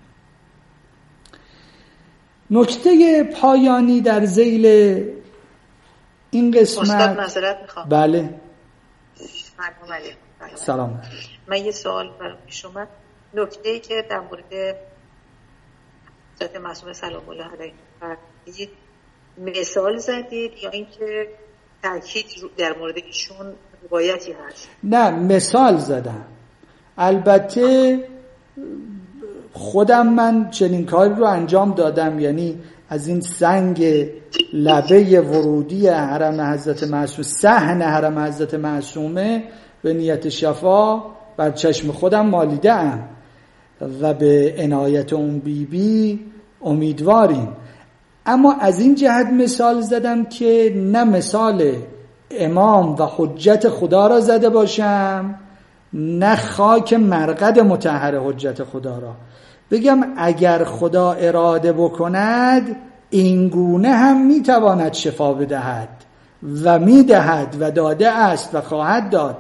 نکته پایانی در ذیل این قسمت. استاد معذرت میخوام. بله. سلام. من یه سوال برام پیش اومد. نکته‌ای که در مورد حضرت معصومه سلام الله علیه فرمودید مثال زدید یا اینکه تأکید در مورد ایشون روایتی هست؟ نه، مثال زدم. البته خودم من چنین کاری رو انجام دادم، یعنی از این سنگ لبه ورودی حرم حضرت معصومه، صحن حرم حضرت معصومه به نیت شفا بر چشم خودم مالیدم و به عنایت اون بیبی امیدواریم. اما از این جهت مثال زدم که نه مثال امام و حجت خدا را زده باشم، نه خاک مرقد مطهر حجت خدا را، بگم اگر خدا اراده بکند این گونه هم میتواند شفا بدهد و میدهد و داده است و خواهد داد.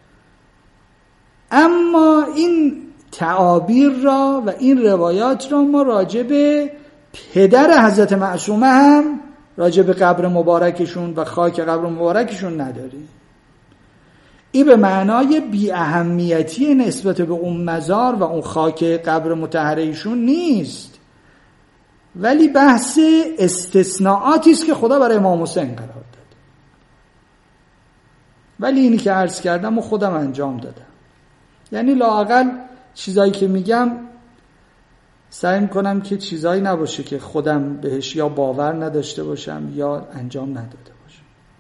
اما این تعابیر را و این روایات را ما راجع به پدر حضرت معصومه هم راجع به قبر مبارکشون و خاک قبر مبارکشون نداریم. این به معنای بی اهمیتی نسبت به اون مزار و اون خاک قبر مطهره ایشون نیست، ولی بحث استثناءاتی است که خدا برای امام حسین قرار داد. ولی اینی که عرض کردم و خودم انجام دادم. یعنی لااقل چیزایی که میگم سعی میکنم که چیزایی نباشه که خودم بهش یا باور نداشته باشم یا انجام نداده باشم.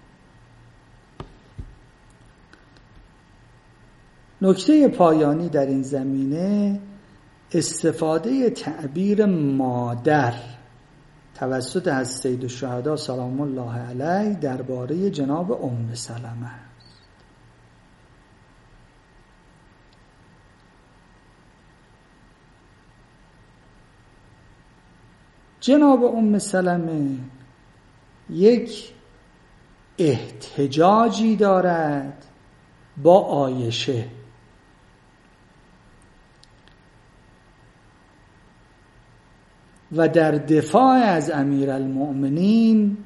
نکته پایانی در این زمینه استفاده تعبیر مادر توسط از سید الشهدا سلام الله علیه درباره جناب ام سلمه است. جناب ام سلمه یک احتجاجی دارد با عایشه و در دفاع از امیرالمؤمنین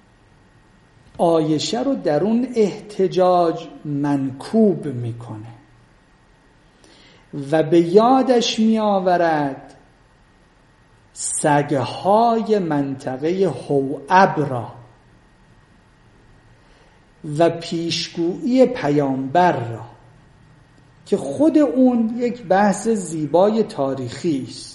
عایشه رو در اون احتجاج منکوب میکنه و به یادش میآورد سگهای منطقه حوعب را و پیشگویی پیامبر را که خود اون یک بحث زیبای تاریخی است.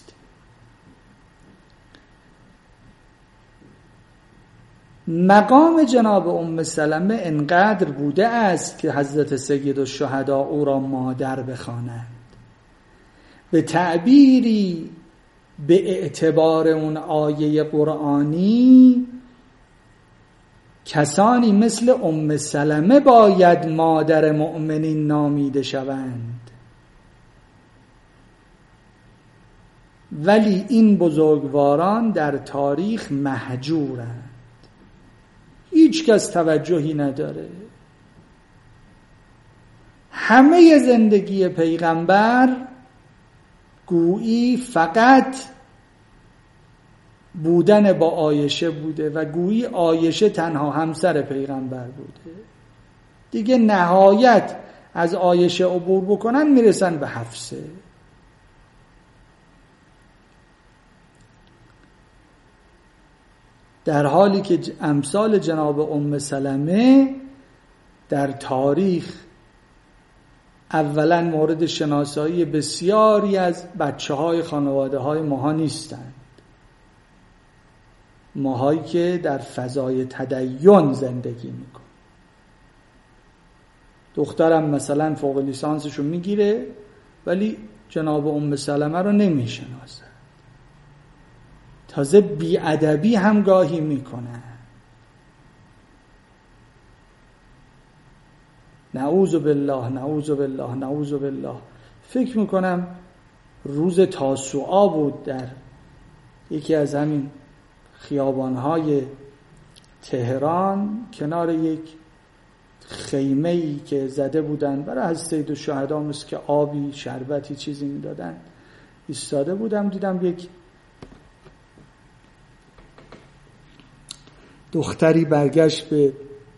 مقام جناب ام سلمه انقدر بوده است که حضرت سید الشهدا او را مادر بخوانند. به تعبیری به اعتبار اون آیه قرآنی کسانی مثل ام سلمه باید مادر مؤمنین نامیده شوند، ولی این بزرگواران در تاریخ مهجورند، هیچ کس توجهی نداره. همه زندگی پیغمبر گویی فقط بودن با عایشه بوده و گویی عایشه تنها همسر پیغمبر بوده. دیگه نهایت از عایشه عبور بکنن میرسن به حفصه. در حالی که امثال جناب ام سلمه در تاریخ اولا مورد شناسایی بسیاری از بچه‌های خانواده‌های ماها نیستند، ماهایی که در فضای تدین زندگی میکنن. دخترم مثلا فوق لیسانسشو میگیره ولی جناب ام سلمه رو نمیشناسه، تازه بی‌ادبی هم گاهی میکنه. نعوذ بالله نعوذ بالله نعوذ بالله. فکر میکنم روز تاسوعا بود، در یکی از همین خیابانهای تهران کنار یک خیمه‌ای که زده بودن برای از سید الشهدا، مثل که آبی شربتی چیزی میدادن، ایستاده بودم، دیدم یک دختری برگشت به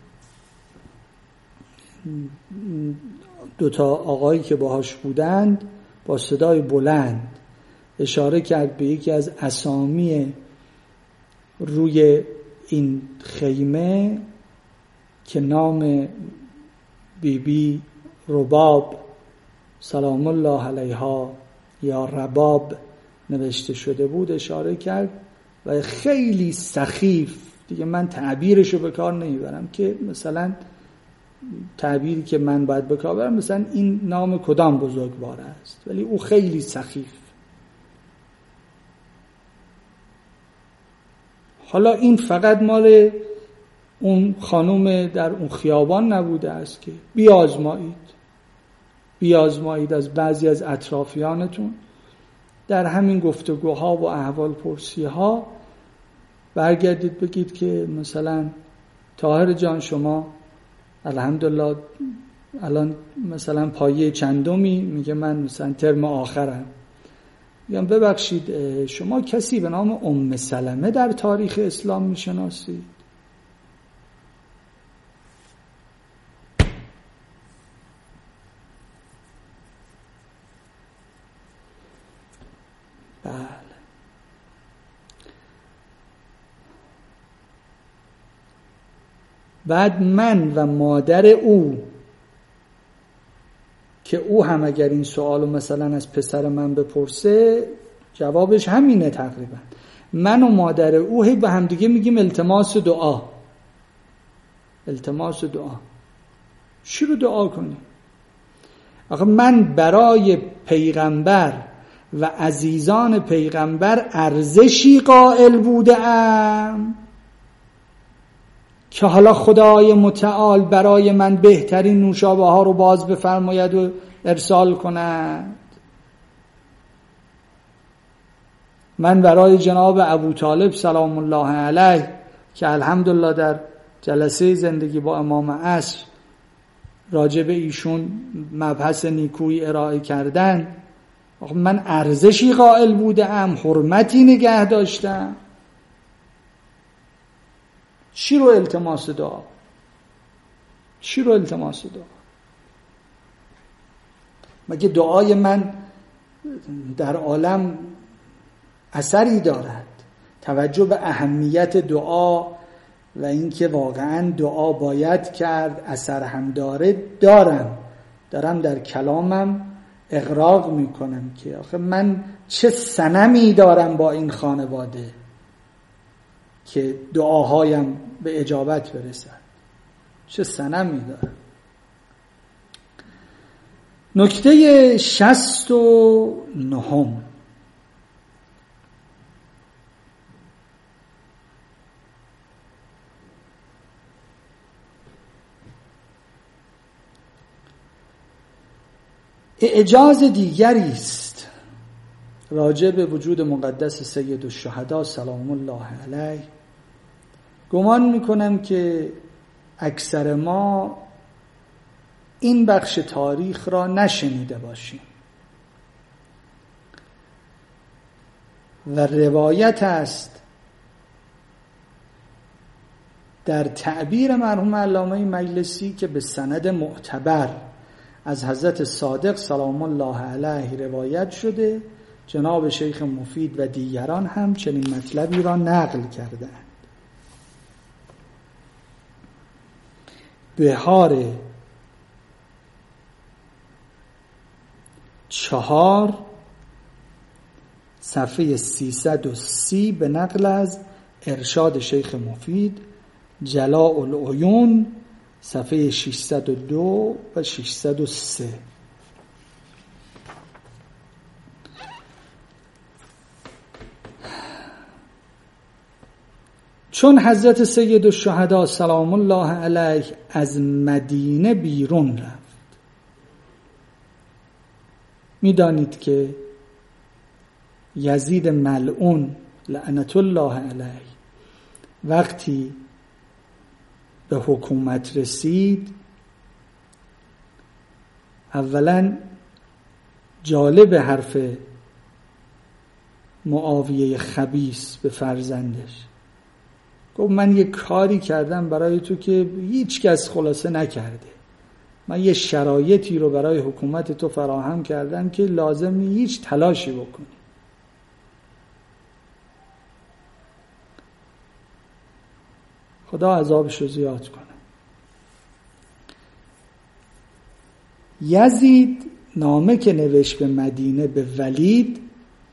دوتا آقایی که باهاش بودند با صدای بلند اشاره کرد به یکی از اسامی روی این خیمه که نام بیبی رباب سلام الله علیها یا رباب نوشته شده بود، اشاره کرد و خیلی سخیف، دیگه من تعبیرشو به کار نمیبرم که مثلا تعبیری که من باید به کار برم مثلا این نام کدام بزرگوار است، ولی او خیلی سخیف. حالا این فقط مال اون خانوم در اون خیابان نبوده است که بیازمایید از بعضی از اطرافیانتون در همین گفتگوها و احوال پرسی ها برگردید بگید که مثلا طاهر جان شما الحمدلله الان مثلا پایه چندمی؟ میگه من مثلا ترم آخرم. میگم ببخشید شما کسی به نام ام سلمه در تاریخ اسلام میشناسید؟ بله. بعد من و مادر او که او هم اگر این سوالو مثلا از پسر من بپرسه جوابش همینه تقریبا. من و مادر او هی به هم دیگه میگیم التماس دعا. التماس دعا. چی رو دعا کنیم؟ آخه من برای پیغمبر و عزیزان پیغمبر ارزشی قائل بودم که حالا خدای متعال برای من بهترین نوشابه ها رو باز بفرماید و ارسال کند. من برای جناب ابو طالب سلام الله علیه که الحمدلله در جلسه زندگی با امام عصر راجع به ایشون مبحث نیکویی ارائه کردن، من ارزشی قائل بودم، حرمتی نگه داشتم. چی رو التماس دعا؟ چی رو التماس دعا؟ مگه دعای من در عالم اثری دارد؟ توجه به اهمیت دعا و اینکه واقعا دعا باید کرد، اثر هم دارم در کلامم اغراق میکنم که آخه من چه صنمی دارم با این خانواده که دعاهایم به اجابت برسد. چه صنمی دارم. نکته 69 اعجاز دیگری است راجع به وجود مقدس سید الشهدا سلام الله علیه. گمان میکنم که اکثر ما این بخش تاریخ را نشنیده باشیم و روایت است در تعبیر مرحوم علامه مجلسی که به سند معتبر از حضرت صادق سلام الله علیه روایت شده، جناب شیخ مفید و دیگران هم چنین مطلبی را نقل کردند. بهار 4 صفحه 330 به نقل از ارشاد شیخ مفید، جلاء العیون صفحه 602 و 603. چون حضرت سید الشهدا سلام الله علیه از مدینه بیرون رفت، میدانید که یزید ملعون لعنت الله علیه وقتی به حکومت رسید، اولا جالب حرف معاویه خبیث به فرزندش، گفت من یه کاری کردم برای تو که هیچ کس خلاصه نکرده. من یه شرایطی رو برای حکومت تو فراهم کردم که لازم نیست هیچ تلاشی بکنی. خدا عذابش رو زیاد کنه. یزید نامه که نوشت به مدینه به ولید،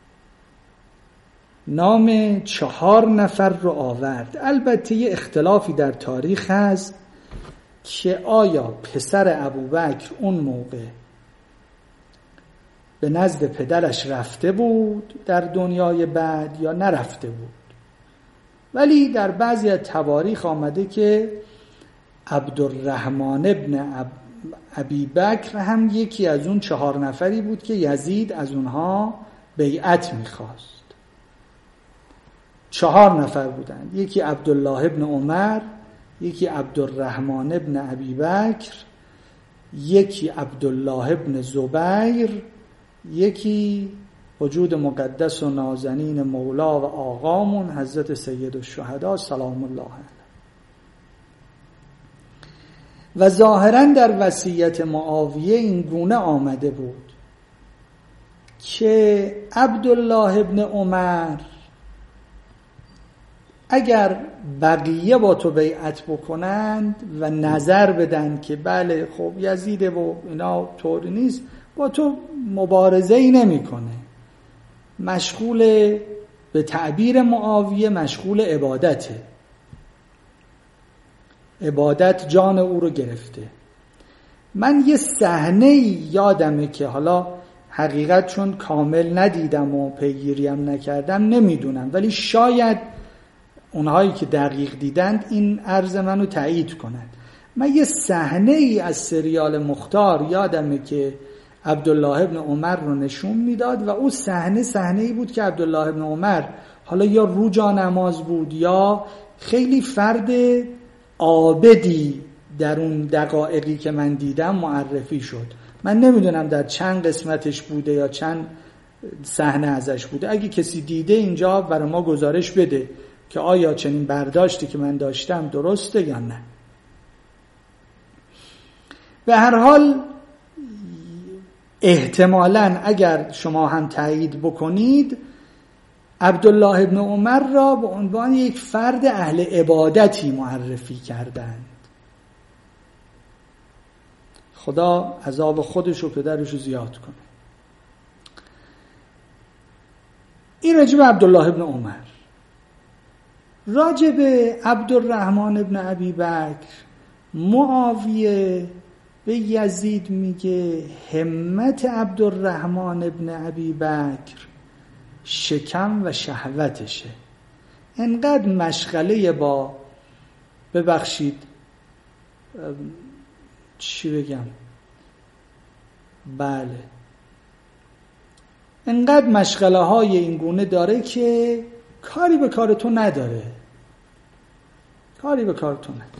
نام 4 نفر رو آورد. البته یه اختلافی در تاریخ هست که آیا پسر ابوبکر اون موقع به نزد پدرش رفته بود در دنیای بعد یا نرفته بود، ولی در بعضی از تواریخ آمده که عبدالرحمن ابن ابی بکر هم یکی از اون 4 نفری بود که یزید از اونها بیعت میخواست. 4 نفر بودند، یکی عبدالله ابن عمر، یکی عبدالرحمن ابن ابی بکر، یکی عبدالله ابن زبیر، یکی وجود مقدس و نازنین مولا و آقامون حضرت سید الشهدا سلام الله علیه. و ظاهراً در وصیت معاویه این گونه آمده بود که عبدالله ابن عمر اگر بقیه با تو بیعت بکنند و نظر بدن که بله خب یزیده و اینا طوری نیست، با تو مبارزه‌ای نمی‌کنه، مشغول، به تعبیر معاویه مشغول عبادته، عبادت جان او رو گرفته. من یه صحنه یادمه که حالا حقیقت چون کامل ندیدم و پیگیریم نکردم نمیدونم، ولی شاید اونهایی که دقیق دیدند این عرض منو تایید کنند. من یه صحنه ای از سریال مختار یادمه که عبدالله ابن عمر رو نشون میداد و اون صحنه ای بود که عبدالله ابن عمر حالا یا رو جا نماز بود یا خیلی فرد عابدی در اون دقایقی که من دیدم معرفی شد. من نمیدونم در چند قسمتش بوده یا چند صحنه ازش بوده. اگه کسی دیده اینجا برای ما گزارش بده که آیا چنین برداشتی که من داشتم درسته یا نه. به هر حال احتمالاً اگر شما هم تایید بکنید عبدالله ابن عمر را به عنوان یک فرد اهل عبادتی معرفی کردند. خدا عذاب خودش و پدرش رو زیاد کنه. این راجب عبدالله ابن عمر. راجب عبدالرحمن ابن ابی بکر معاویه به یزید میگه همت عبدالرحمن ابن ابی بکر شکم و شهوتشه، انقدر مشغله با، ببخشید چی بگم، بله انقدر مشغله های این گونه داره که کاری به کار تو نداره، کاری به کار تو نداره.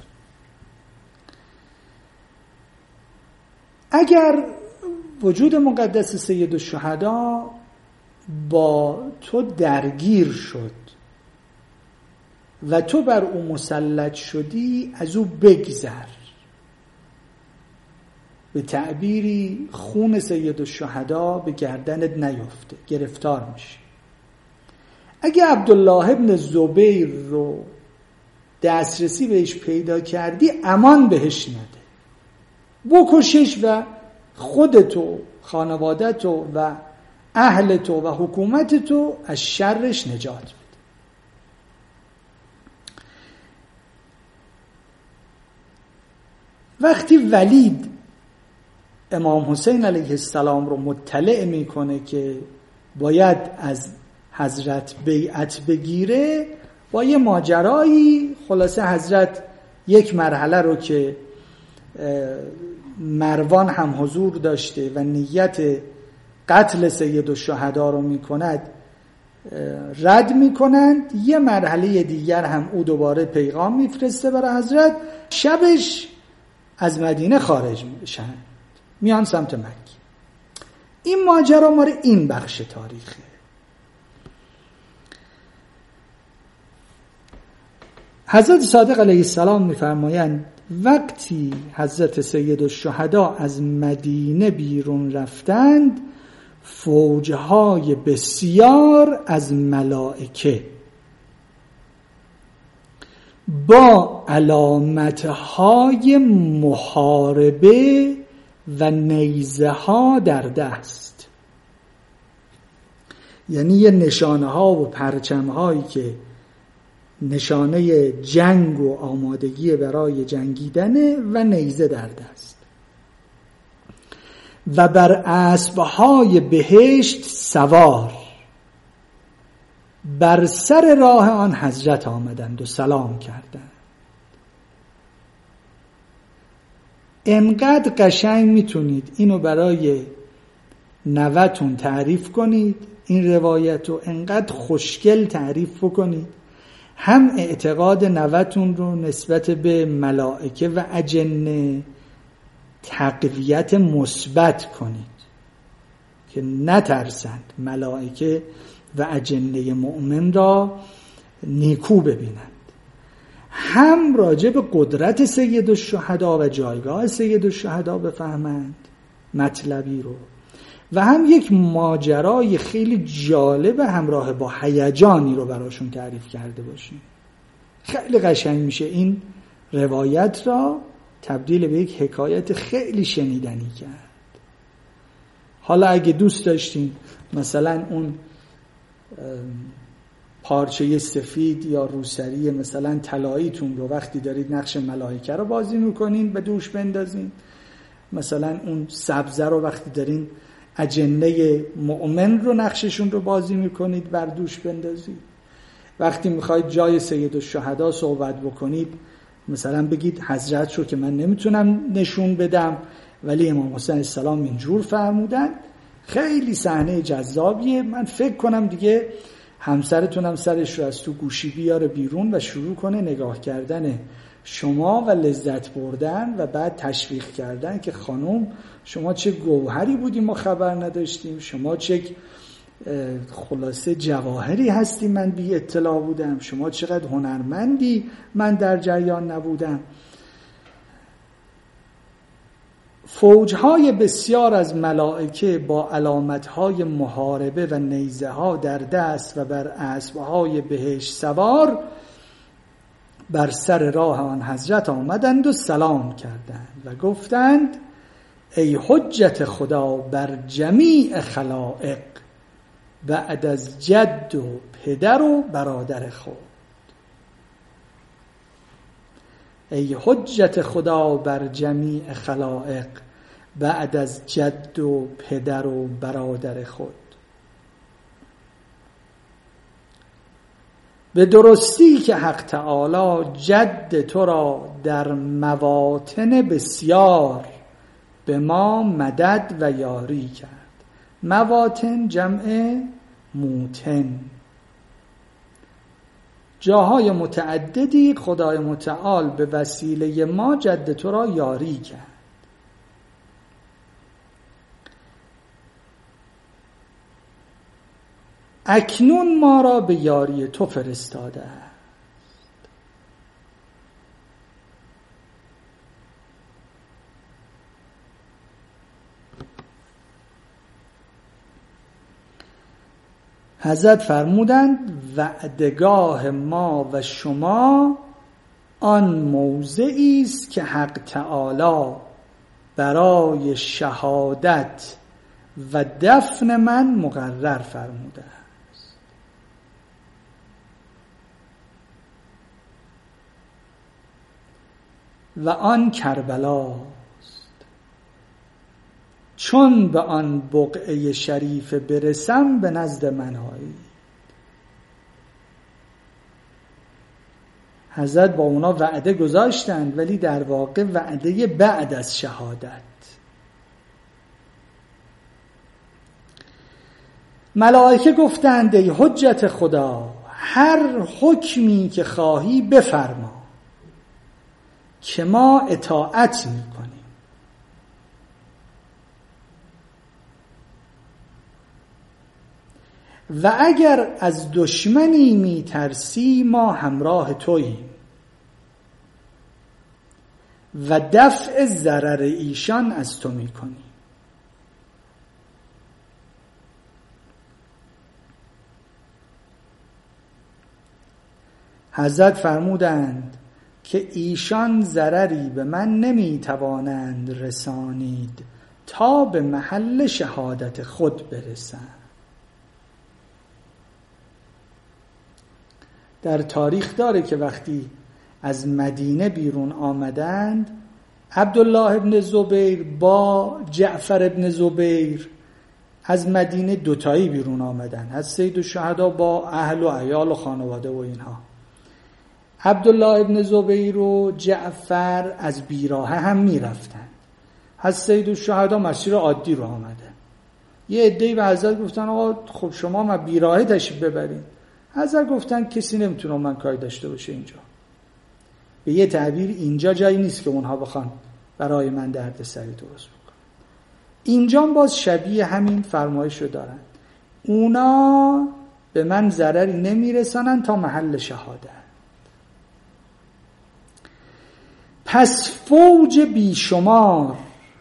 اگر وجود مقدس سید الشهدا با تو درگیر شد و تو بر او مسلط شدی، از او بگذر. به تعبیری خون سید الشهدا به گردنت نیفته، گرفتار میشی. اگه عبدالله ابن زبیر رو دسترسی بهش پیدا کردی، امان بهش نده، بکشش و خودتو، خانوادتو و اهلتو و حکومتتو از شرش نجات بده. وقتی ولید امام حسین علیه السلام رو مطلع میکنه که باید از حضرت بیعت بگیره، با یه ماجرایی خلاصه حضرت یک مرحله رو که مروان هم حضور داشته و نیت قتل سید الشهدا رو میکند رد میکنند، یه مرحله دیگر هم او دوباره پیغام میفرسته برای حضرت، شبش از مدینه خارج میشن میان سمت مکه. این ماجرا مال این بخش تاریخه. حضرت صادق علیه السلام میفرمایند وقتی حضرت سید الشهدا از مدینه بیرون رفتند، فوجهای بسیار از ملائکه با علامتهای محاربه و نیزه ها در دست، یعنی یه نشانه ها و پرچم هایی که نشانه جنگ و آمادگی برای جنگیدنه و نیزه در دست، و بر اسبهای بهشت سوار بر سر راه آن حضرت آمدند و سلام کردند. انقدر قشنگ میتونید اینو برای نوه‌تون تعریف کنید، این روایت رو انقدر خوشگل تعریف کنید، هم اعتقاد نوه‌تون رو نسبت به ملائکه و اجنه تقویت مثبت کنید که نترسند، ملائکه و اجنه مؤمن را نیکو ببینند، هم راجع به قدرت سید الشهدا و جایگاه سید الشهدا بفهمند مطلبی رو، و هم یک ماجرای خیلی جالب همراه با هیجانی رو براشون تعریف کرده باشیم. خیلی قشنگ میشه این روایت را تبدیل به یک حکایت خیلی شنیدنی کرد. حالا اگه دوست داشتین مثلا اون پارچه سفید یا روسری مثلا طلاییتون رو وقتی دارید نقش ملائکه رو بازی میکنین به دوش بندازین، مثلا اون سبزه رو وقتی دارین اجنه مؤمن رو نقششون رو بازی میکنید بر دوش بندازید. وقتی میخواید جای سید الشهدا صحبت بکنید مثلا بگید حضرت رو که من نمیتونم نشون بدم ولی امام حسین السلام اینجور فرمودن. خیلی صحنه جذابیه. من فکر کنم دیگه همسرتونم سرش رو از تو گوشی بیاره بیرون و شروع کنه نگاه کردن شما و لذت بردن و بعد تشویق کردن که خانم شما چه گوهری بودی ما خبر نداشتیم، شما چه خلاصه جواهری هستی من بی اطلاع بودم، شما چقدر هنرمندی من در جریان نبودم. فوجهای بسیار از ملائکه با علامتهای محاربه و نیزه ها در دست و بر اسبهای بهشت سوار بر سر راه آن حضرت آمدند و سلام کردند و گفتند ای حجت خدا بر جمیع خلائق بعد از جد و پدر و برادر خود. ای حجت خدا بر جمیع خلائق بعد از جد و پدر و برادر خود. به درستی که حق تعالی جد تو را در مواطن بسیار به ما مدد و یاری کرد. مواطن جمع موطن، جاهای متعددی خدای متعال به وسیله ما جد تو را یاری کرد. اکنون ما را به یاری تو فرستاده است. حضرت فرمودند وعدگاه ما و شما آن موضعی است که حق تعالی برای شهادت و دفن من مقرر فرموده است. و آن کربلا چون به آن بقعه شریف برسم به نزد من آیید. حضرت با اونا وعده گذاشتند ولی در واقع وعده بعد از شهادت. ملائکه گفتند ای حجت خدا هر حکمی که خواهی بفرما که ما اطاعت میکنیم. و اگر از دشمنی میترسی ما همراه توییم و دفع ضرر ایشان از تو میکنیم. حضرت فرمودند که ایشان ضرری به من نمیتوانند رسانید تا به محل شهادت خود برسند. در تاریخ داره که وقتی از مدینه بیرون آمدند عبدالله ابن زبیر با جعفر ابن زبیر از مدینه دوتایی بیرون آمدند، از سید الشهدا با اهل و عیال و خانواده و اینها. عبدالله ابن زبیر و جعفر از بیراه هم می رفتن. از سید الشهدا مسیر عادی رو آمده. یه عده‌ای به حضرت گفتن آقا خب شما ما بیراهه تشریف ببرید. حضرت گفتن کسی نمیتونه من کاری داشته باشه اینجا. به یه تعبیر اینجا جایی نیست که اونها بخوان برای من دردسری درست بکنن. اینجا باز شبیه همین فرمایش رو دارن. اونا به من ضرری نمیرسانن تا محل شهادت. پس فوج بیشمار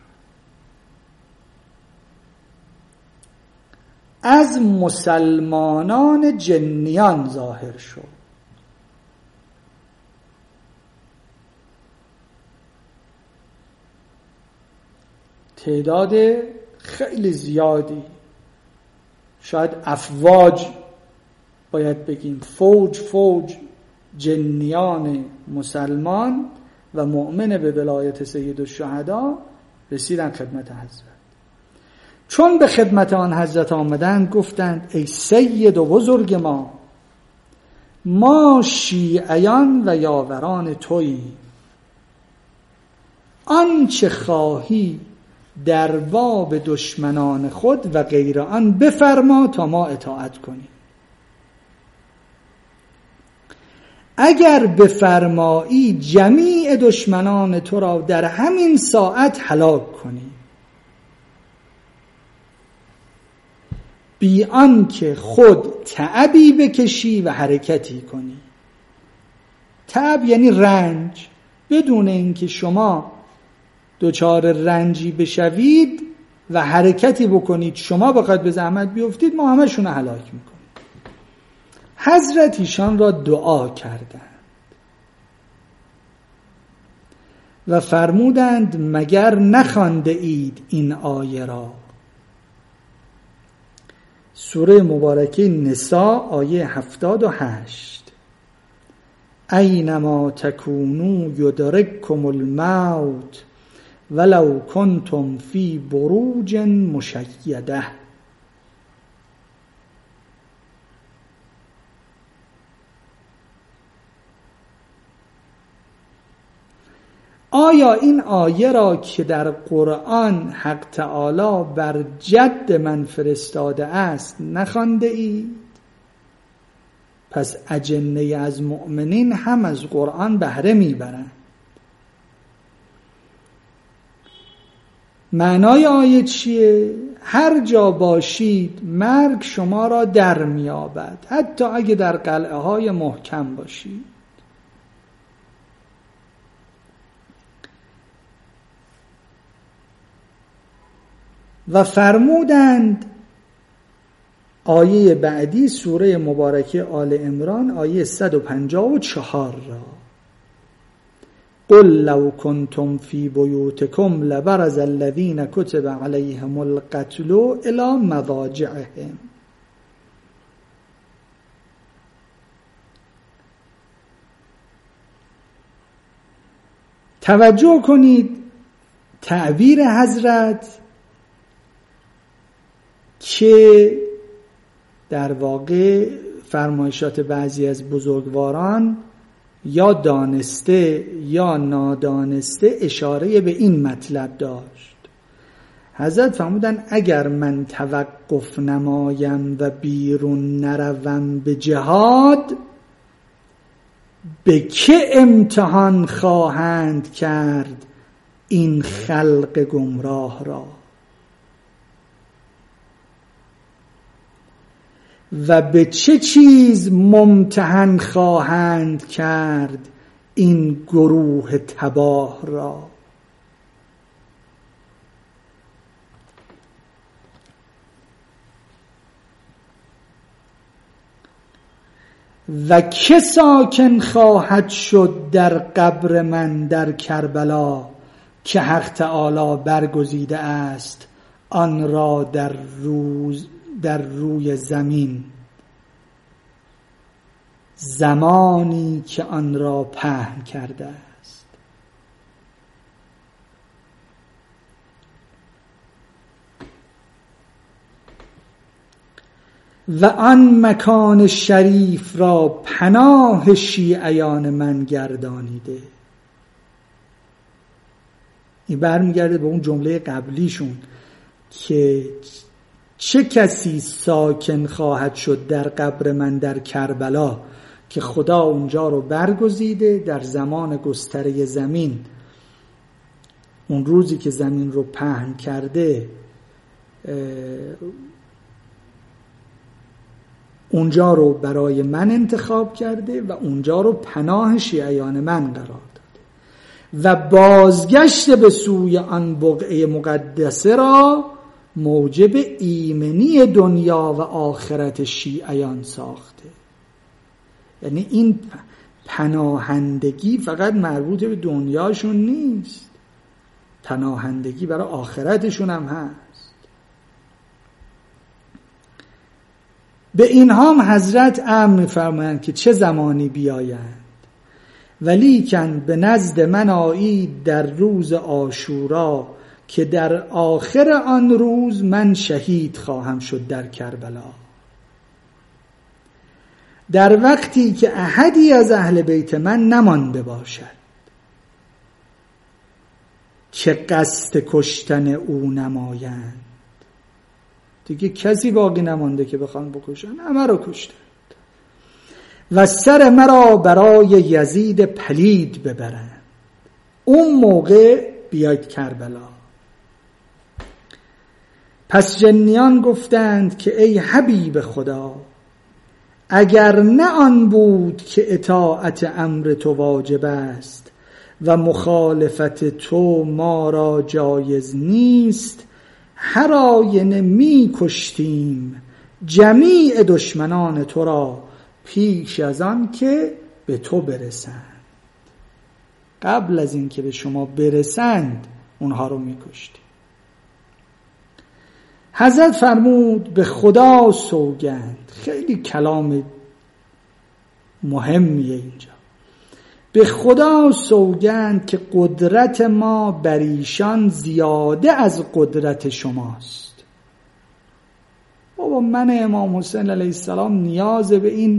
از مسلمانان جنیان ظاهر شد. تعداد خیلی زیادی، شاید افواج باید بگیم، فوج جنیان مسلمان و مؤمن به ولایت سید الشهدا رسیدن خدمت حضرت. چون به خدمت آن حضرت آمدند گفتند ای سید و بزرگ ما شیعیان و یاوران تویی، آنچه خواهی در باب دشمنان خود و غیر آن بفرما تا ما اطاعت کنیم. اگر بفرمایی جمیع دشمنان تو را در همین ساعت هلاک کنی، بی آنکه خود تعبی بکشی و حرکتی کنی. تعب یعنی رنج، بدون اینکه شما دچار رنجی بشوید و حرکتی بکنید شما بخواید به زحمت بیفتید، ما همشون هلاک میکنیم. حضرت ایشان را دعا کردند و فرمودند مگر نخوانده اید این آیه را؟ سوره مبارکه نساء آیه 78. اینما تکونوا یدرککم الموت ولو کنتم فی بروج مشیده. آیا این آیه را که در قرآن حق تعالی بر جد من فرستاده است نخوانده اید؟ پس اجنه از مؤمنین هم از قرآن بهره میبرند. معنای آیه چیه؟ هر جا باشید مرگ شما را در میابد، حتی اگه در قلعه های محکم باشید. و فرمودند آیه بعدی سوره مبارکه آل عمران آیه 154 را قل لو کنتم فی بیوتکم لبرز الذین کتب علیهم القتل الی مضاجعهم. توجه کنید تعبیر حضرت که در واقع فرمایشات بعضی از بزرگواران یا دانسته یا نادانسته اشاره به این مطلب داشت. حضرت فرمودن اگر من توقف نمایم و بیرون نروم به جهاد، به که امتحان خواهند کرد این خلق گمراه را و به چه چیز ممتحن خواهند کرد این گروه تباه را. و که ساکن خواهد شد در قبر من در کربلا که حق تعالی برگزیده است آن را در روی زمین، زمانی که آن را پهن کرده است. و آن مکان شریف را پناه شیعیان من گردانیده. این برمیگرده به اون جمله قبلیشون که چه کسی ساکن خواهد شد در قبر من در کربلا که خدا اونجا رو برگزیده در زمان گستره زمین، اون روزی که زمین رو پهن کرده اونجا رو برای من انتخاب کرده و اونجا رو پناه شیعیان من قرار داده و بازگشت به سوی آن بقعه مقدسه را موجب ایمنی دنیا و آخرت شیعیان ساخته. یعنی این پناهندگی فقط مربوط به دنیاشون نیست، پناهندگی برای آخرتشون هم هست. به اینها هم حضرت امر می‌فرمایند که چه زمانی بیایند، ولیکن به نزد من آیید در روز عاشورا که در آخر آن روز من شهید خواهم شد در کربلا، در وقتی که احدی از اهل بیت من نمانده باشد که قصد کشتن او نمایند. دیگه کسی باقی نمانده که بخوان بکشن، همه رو کشتند. و سر مرا برای یزید پلید ببرند، اون موقع بیاید کربلا. پس جنیان گفتند که ای حبیب خدا، اگر نه آن بود که اطاعت امر تو واجب است و مخالفت تو ما را جایز نیست، هر آینه می کشتیم جمیع دشمنان تو را پیش از آن که به تو برسند. قبل از این که به شما برسند اونها رو می کشتیم. حضرت فرمود به خدا سوگند، خیلی کلام مهمیه اینجا، به خدا سوگند که قدرت ما بر ایشان زیاده از قدرت شماست. بابا من امام حسین علیه السلام نیاز به این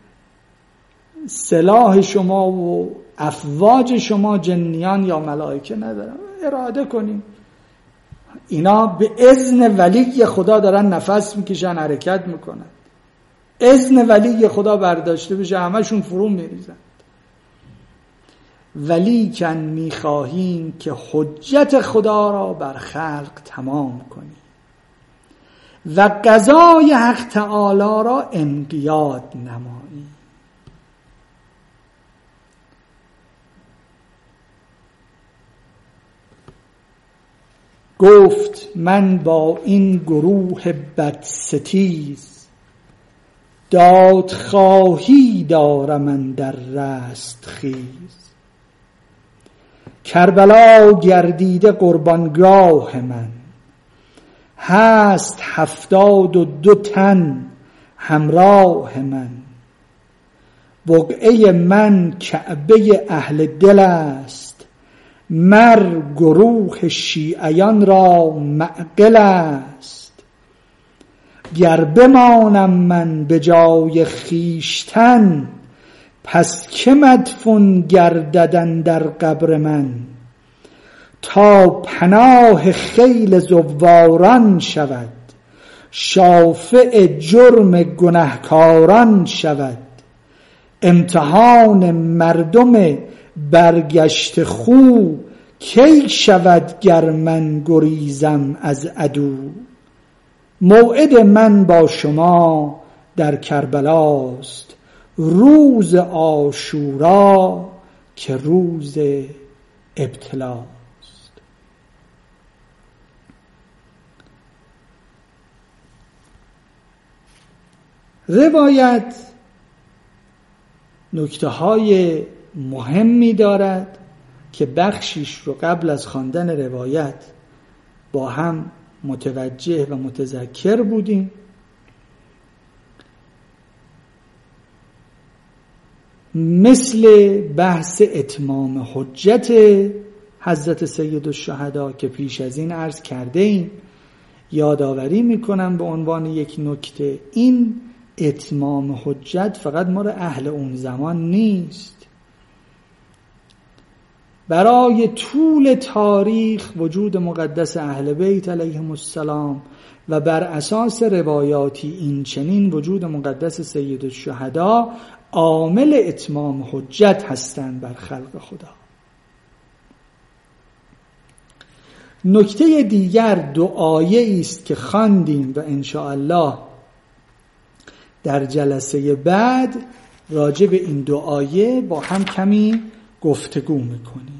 سلاح شما و افواج شما جنیان یا ملائکه ندارم. اراده کنیم. اینا به اذن ولی خدا دارن نفس میکشن، حرکت میکنن. اذن ولی خدا برداشته بشه همشون فرو میریزن. ولیکن میخواهیم که حجت خدا را بر خلق تمام کنیم و قضای حق تعالی را انقیاد نماییم. گفت من با این گروه بدستیز دادخواهی دارم من در رستخیز. کربلا گردیده قربانگاه من، هست 72 تن همراه من. بقعه من کعبه اهل دل است، مر گروه شیعیان را معقل است. گر بمانم من به جای خیشتن، پس که مدفون گرددن در قبر من. تا پناه خیل زواران شود، شافع جرم گنهکاران شود. امتحان مردم برگشت خو، کی شود گر من گریزم از عدو. موعد من با شما در کربلاست، روز عاشورا که روز ابتلاست. روایت نکته‌های مهمی دارد که بخشیش رو قبل از خواندن روایت با هم متوجه و متذکر بودیم. مثل بحث اتمام حجت حضرت سید الشهدا که پیش از این عرض کرده ایم. یادآوری میکنم به عنوان یک نکته، این اتمام حجت فقط مال اهل اون زمان نیست. برای طول تاریخ وجود مقدس اهل بیت علیهم السلام و بر اساس روایاتی این چنین وجود مقدس سید الشهدا عامل اتمام حجت هستند بر خلق خدا. نکته دیگر دعایه است که خواندیم و انشاءالله در جلسه بعد راجع به این دعایه با هم کمی گفتگو میکنیم.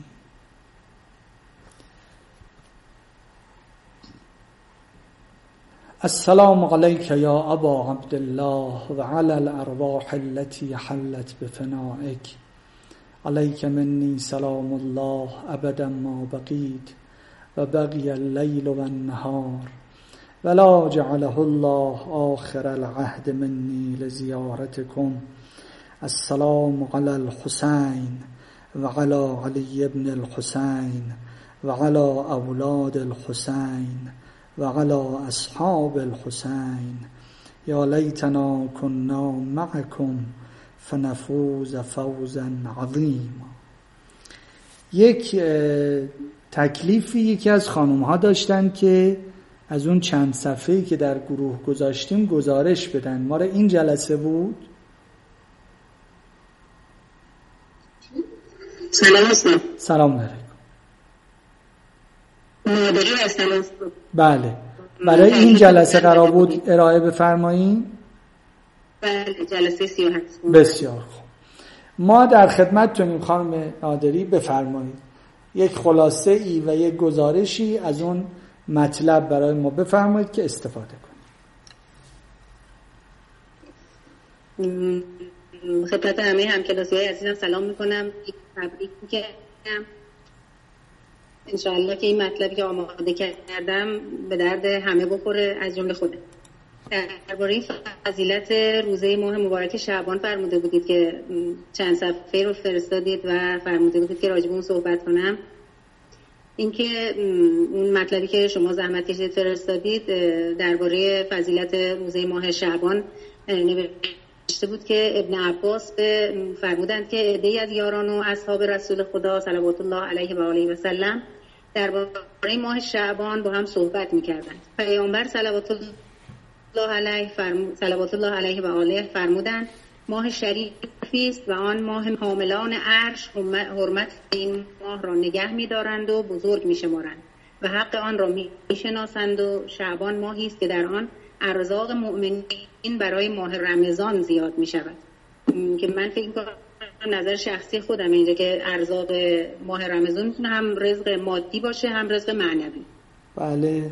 السلام علیک یا ابا عبدالله و علی الارواح التي حلت بفنائک، علیک منی سلام الله ابدا ما بقیت و بقی اللیل و النهار ولا جعله الله آخر العهد منی لزیارتکم. السلام علی الحسین و علی علی ابن الحسین و علی اولاد الحسین و علی اصحاب الحسین، یا لیتنا کنا معکم فنفوز فوزا عظیما. یک تکلیفی یکی از خانوم‌ها داشتن که از اون چند صفحه‌ای که در گروه گذاشتیم گزارش بدن. ما را این جلسه بود. سلام علیکم. بله، برای این جلسه قرار بود ارائه بفرمایید. بله، جلسه 37. بسیار خوب. ما در خدمتتونیم خانم نادری، بفرمایید. یک خلاصه ای و یک گزارشی از اون مطلب برای ما بفرمایید که استفاده کنیم. خدمت همه همکلاسی‌های عزیزم سلام میکنم، تبریک میگم. انشاءالله که این مطلبی که آماده کردم به درد همه بخوره، از جمله خودم. درباره این فضیلت روزه ماه مبارک شعبان فرموده بودید که چند صفحه رو فرستادید و فرموده بودید که راجع به اون صحبت کنم. این که اون مطلبی که شما زحمت کشید فرستادید درباره فضیلت روزه ماه شعبان نوشته بود که ابن عباس فرمودند که عده‌ای از یاران و اصحاب رسول خدا صلوات الله علیه و آله و سلم درباره ماه شعبان با هم صحبت می‌کردند. پیامبر صلوات الله علیه و آله فرمودند ماه شریفی است و آن ماه حاملان عرش حرمت این ماه را نگه می‌دارند و بزرگ می‌شمارند و حق آن را می‌شناسند و شعبان ماهی است که در آن ارزاق مؤمنین برای ماه رمضان زیاد می‌شود. که من فکر می‌کنم نظر شخصی خودم اینجا که ارزاق ماه رمضان میتونه هم رزق مادی باشه هم رزق معنوی. بله.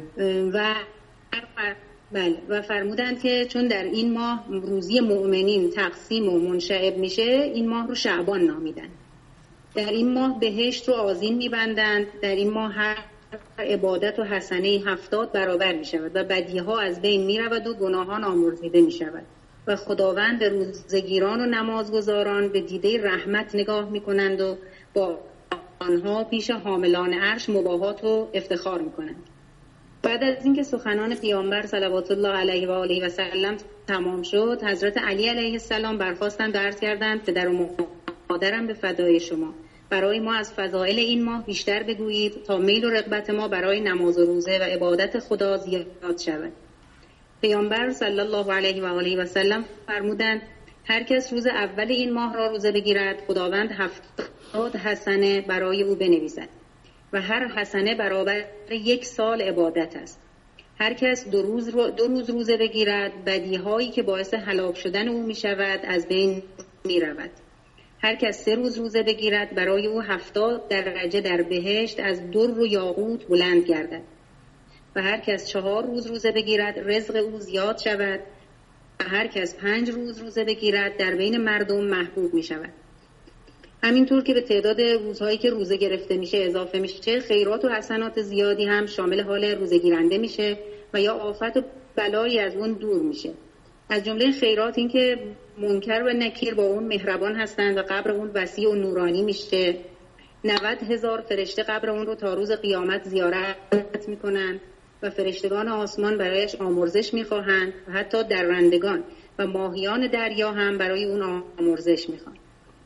و فرمودند که چون در این ماه روزی مؤمنین تقسیم و منشعب میشه، این ماه رو شعبان نامیدن. در این ماه بهشت رو آذین میبندند. در این ماه هر عبادت و حسنه 70 برابر میشود و بدیها از بین میرود و گناهان آمرزیده میشود و خداوند به روزگیران و نمازگزاران به دیده رحمت نگاه میکنند و با آنها پیش حاملان عرش مباهات و افتخار میکنند. بعد از اینکه سخنان پیامبر صلوات الله علیه و آله و سلم تمام شد، حضرت علی علیه السلام برخاستند و عرض کردند پدر و مادرم به فدای شما، برای ما از فضائل این ماه بیشتر بگویید تا میل و رغبت ما برای نماز و روزه و عبادت خدا زیاد شود. پیامبر صلی الله علیه و آله و سلم فرمودند هر کس روز اول این ماه را روزه بگیرد، خداوند 70 حسنه برای او بنویسد و هر حسنه برابر 1 سال عبادت است. هر کس 2 روز روزه بگیرد، بدیهایی که باعث هلاک شدن او می شود از بین می رود. هر کس 3 روز روزه بگیرد، برای او 70 درجه در بهشت از در و یاقوت بلند گردد. و هر کس 4 روز روزه بگیرد، رزق او زیاد شود. و هر کس 5 روز روزه بگیرد، در بین مردم محبوب می شود. همینطور که به تعداد روزهایی که روزه گرفته میشه اضافه میشه، خیرات و حسنات زیادی هم شامل حال روزه گیرنده میشه و یا آفت و بلایی از اون دور میشه. از جمله خیرات این که منکر و نکیر با اون مهربان هستند و قبر اون وسیع و نورانی میشه. 90,000 فرشته قبر اون رو تا روز قیامت زیارت میکنن و فرشتگان آسمان برایش آمرزش میخواهند و حتی درندگان و ماهیان دریا هم برای اون آمرزش میخوان.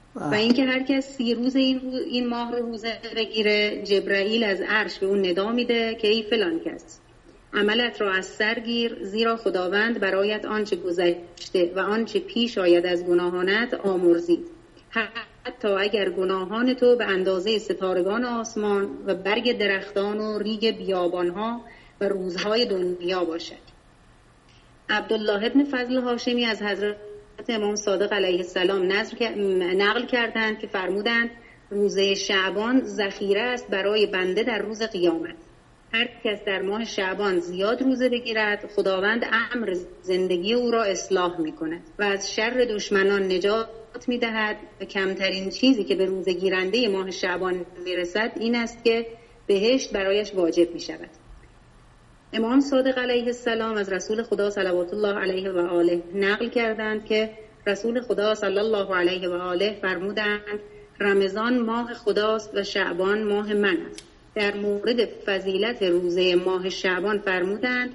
و اینکه هر کس 30 روز این ماه رو روزه بگیره، جبرائیل از عرش به اون ندا میده که ای فلان کس، عملت را از سر گیر، زیرا خداوند برایت آنچه گذشته و آنچه پیش آید از گناهانت آمرزید، حتی اگر گناهان تو به اندازه ستارگان آسمان و برگ درختان و ریگ بیابانها و روزهای دنیا باشد. عبدالله ابن فضل هاشمی از حضرت امام صادق علیه السلام نقل کردند که فرمودند روزه شعبان ذخیره است برای بنده در روز قیامت. هر کس در ماه شعبان زیاد روزه بگیرد، خداوند امر زندگی او را اصلاح می کند و از شر دشمنان نجات می دهد و کمترین چیزی که به روزه گیرنده ماه شعبان می رسد این است که بهشت برایش واجب می شود. امام صادق علیه السلام از رسول خدا صلوات الله علیه و آله نقل کردند که رسول خدا صلی الله علیه و آله فرمودند رمضان ماه خداست و شعبان ماه من است. در مورد فضیلت روزه ماه شعبان فرمودند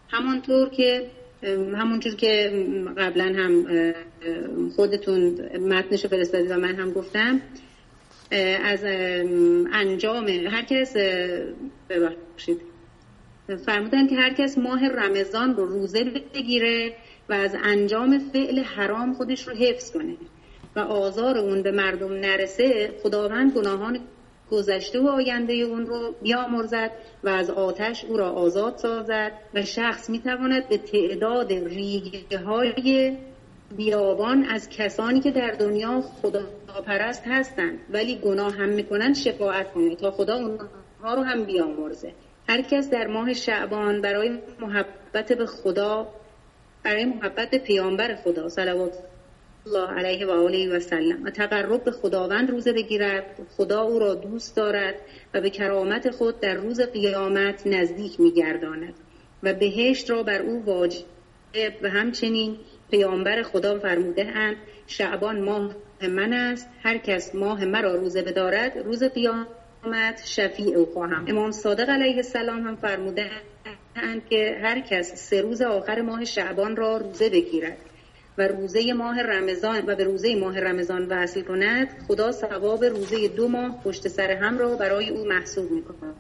همونجور که قبلا هم خودتون متنشو فرستادید و من هم گفتم، از انجام هر کس فرمودن که هر کس ماه رمضان رو روزه بگیره و از انجام فعل حرام خودش رو حفظ کنه و آزار اون به مردم نرسه، خداوند گناهان گذشته و آینده اون رو بیامرزد و از آتش او را آزاد سازد و شخص میتواند به تعداد ریگه های بیابان از کسانی که در دنیا خداپرست هستند ولی گناه هم میکنند شفاعت کنه تا خدا اونها رو هم بیامرزه. هر کس در ماه شعبان برای محبت به خدا، برای محبت به پیامبر خدا صلوات الله علیه و آله و سلم و تقرب به خداوند روزه بگیرد، خدا او را دوست دارد و به کرامت خود در روز قیامت نزدیک می‌گرداند و بهشت را بر او واجب. و همچنین پیامبر خدا فرموده اند شعبان ماه من است، هر کس ماه مرا روزه بدارد روز قیامت شفیع او خواهم. امام صادق علیه السلام هم فرموده اند که هر کس 3 روز آخر ماه شعبان را روزه بگیرد و روزه ماه رمضان و به روزه ماه رمضان وصل کند، خدا ثواب روزه 2 ماه پشت سر هم را برای او محسوب می‌کند.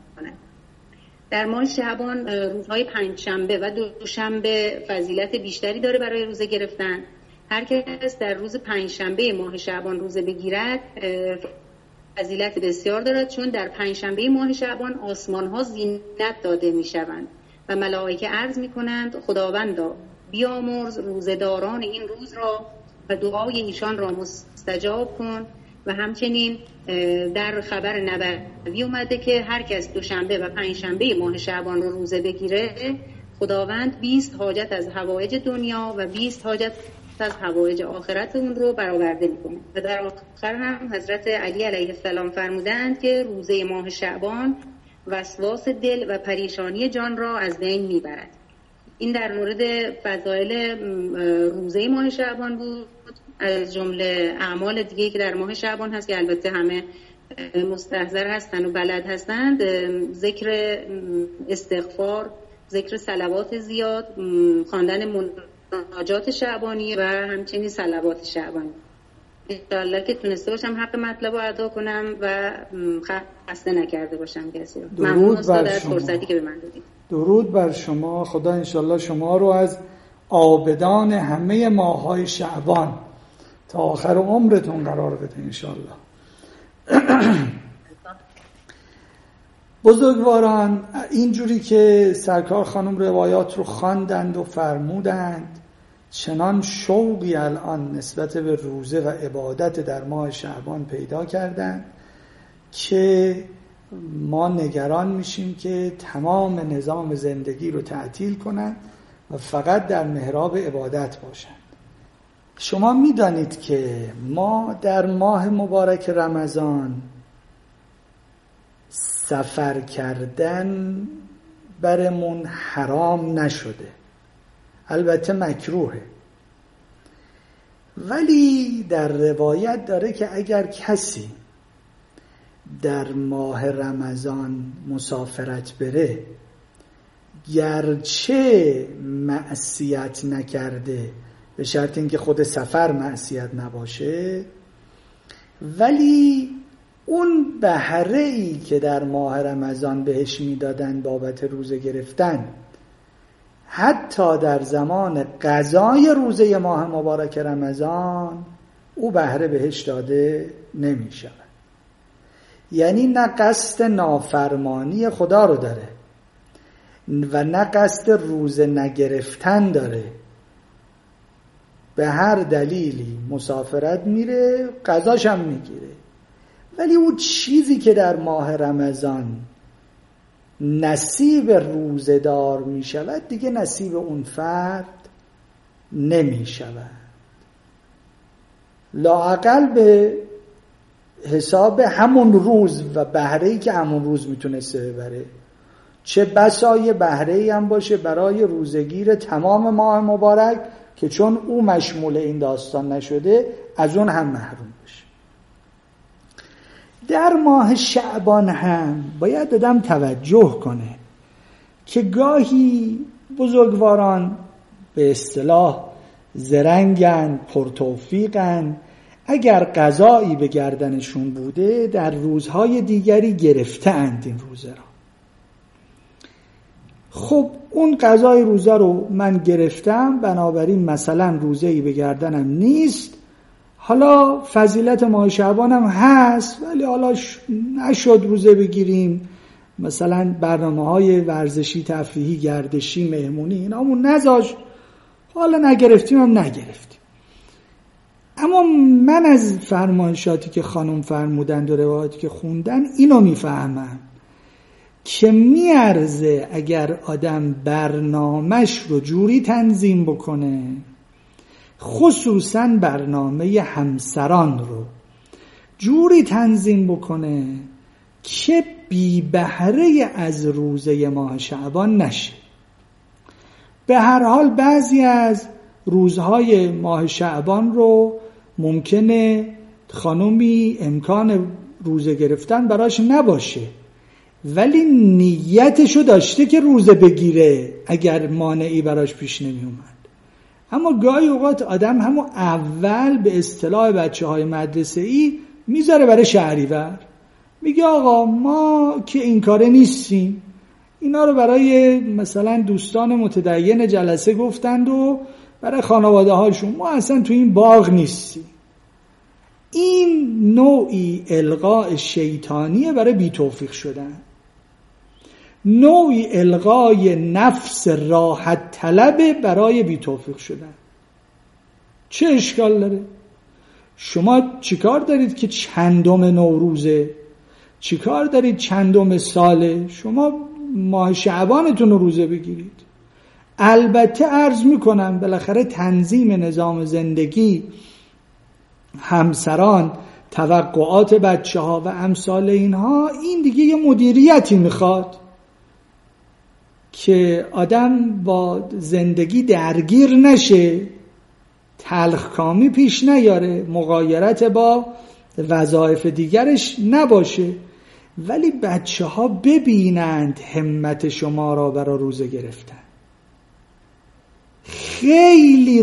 در ماه شعبان روزهای 5 شنبه و 2 شنبه فضیلت بیشتری داره برای روزه گرفتن. هر کس در روز 5 شنبه ماه شعبان روزه بگیرد فضیلت بسیار دارد، چون در 5 شنبه ماه شعبان آسمان‌ها زینت داده می‌شوند و ملائکه عرض می‌کنند خداوندا بیامرز روزه‌داران این روز را و دعای ایشان را مستجاب کن. و همچنین در خبر نبوی اومده که هر کس 2 شنبه و 5 شنبه ماه شعبان رو روزه بگیره، خداوند 20 حاجت از حوائج دنیا و 20 حاجت از حوائج آخرت اون رو برآورده میکنه. و در آخر هم حضرت علی علیه السلام فرمودند که روزه ماه شعبان وسواس دل و پریشانی جان را از بین میبرد. این در مورد فضایل روزه ماه شعبان بود. از جمله اعمال دیگه که در ماه شعبان هست که البته همه مستحضر هستن و بلد هستند، ذکر استغفار، ذکر صلوات زیاد، خواندن مناجات شعبانی و همچنین صلوات شعبانی. انشاءالله که تونسته باشم حق مطلب رو ادا کنم و خسته نکرده باشم کسی رو. ممنون استاد از فرصتی که به من دادید. درود بر شما. خدا انشاءالله شما رو از عابدان همه ماه‌های شعبان تا آخر عمرتون قرار بده انشاءالله. بزرگواران، اینجوری که سرکار خانم روایات رو خواندند و فرمودند، چنان شوقی الان نسبت به روزه و عبادت در ماه شعبان پیدا کردند که ما نگران میشیم که تمام نظام زندگی رو تعطیل کنند و فقط در محراب عبادت باشند. شما میدانید که ما در ماه مبارک رمضان سفر کردن برمون حرام نشده، البته مکروهه، ولی در روایت داره که اگر کسی در ماه رمضان مسافرت بره گرچه معصیت نکرده، به شرط اینکه خود سفر معصیت نباشه، ولی اون بهره‌ای که در ماه رمضان بهش میدادن بابت روزه گرفتن، حتی در زمان قضای روزه ماه مبارک رمضان او بهره بهش داده نمی شود. یعنی نه قصد نافرمانی خدا رو داره و نه قصد روزه نگرفتن داره، به هر دلیلی مسافرت میره قضاش هم میگیره، ولی اون چیزی که در ماه رمضان نصیب روزه‌دار می شود دیگه نصیب اون فرد نمی شود، لااقل به حساب همون روز و بهره‌ای که همون روز میتونسته ببره. چه بسا یه بهره‌ای هم باشه برای روزگیر تمام ماه مبارک که چون او مشمول این داستان نشده از اون هم محروم بشه. در ماه شعبان هم باید آدم توجه کنه که گاهی بزرگواران به اصطلاح زرنگن، پرتوفیقن، اگر قضایی به گردنشون بوده در روزهای دیگری گرفته‌اند این روزه را. خب اون قضای روزه رو من گرفتم، بنابراین مثلا روزه‌ای به گردنم نیست، حالا فضیلت ماه شعبان هم هست ولی حالا نشد روزه بگیریم، مثلا برنامه‌های ورزشی، تفریحی، گردشی، مهمونی اینامون نذاش، حالا نگرفتیم هم نگرفتیم. اما من از فرمایشاتی که خانم فرمودند و روایاتی که خوندن اینو میفهمم که میارزه اگر آدم برنامه‌اش رو جوری تنظیم بکنه، خصوصاً برنامه همسران رو جوری تنظیم بکنه که بی بهره از روزه ماه شعبان نشه. به هر حال بعضی از روزهای ماه شعبان رو ممکنه خانومی امکان روزه گرفتن براش نباشه ولی نیتشو داشته که روزه بگیره اگر مانعی براش پیش نمی اومد. اما گاهی اوقات آدم همون اول به اصطلاح بچه‌های مدرسه‌ای میذاره برای شهریور، میگه آقا ما که این کاره نیستیم، اینا رو برای مثلا دوستان متدین جلسه گفتند و برای خانواده هاشون، ما اصلا تو این باغ نیستیم. این نوعی القاء شیطانیه برای بی توفیق شدن، نوعی القای نفس راحت طلبه برای بی توفیق شدن. چه اشکال داره؟ شما چیکار دارید که چندم نوروزه؟ چیکار دارید چندم ساله؟ شما ماه شعبانتون رو روزه بگیرید. البته عرض میکنم بالاخره تنظیم نظام زندگی، همسران، توقعات بچه ها و امثال اینها، این دیگه یه مدیریتی میخواد که آدم با زندگی درگیر نشه، تلخکامی پیش نیاره، مغایرت با وظایف دیگرش نباشه، ولی بچه ها ببینند همت شما را برای روزه گرفتن. خیلی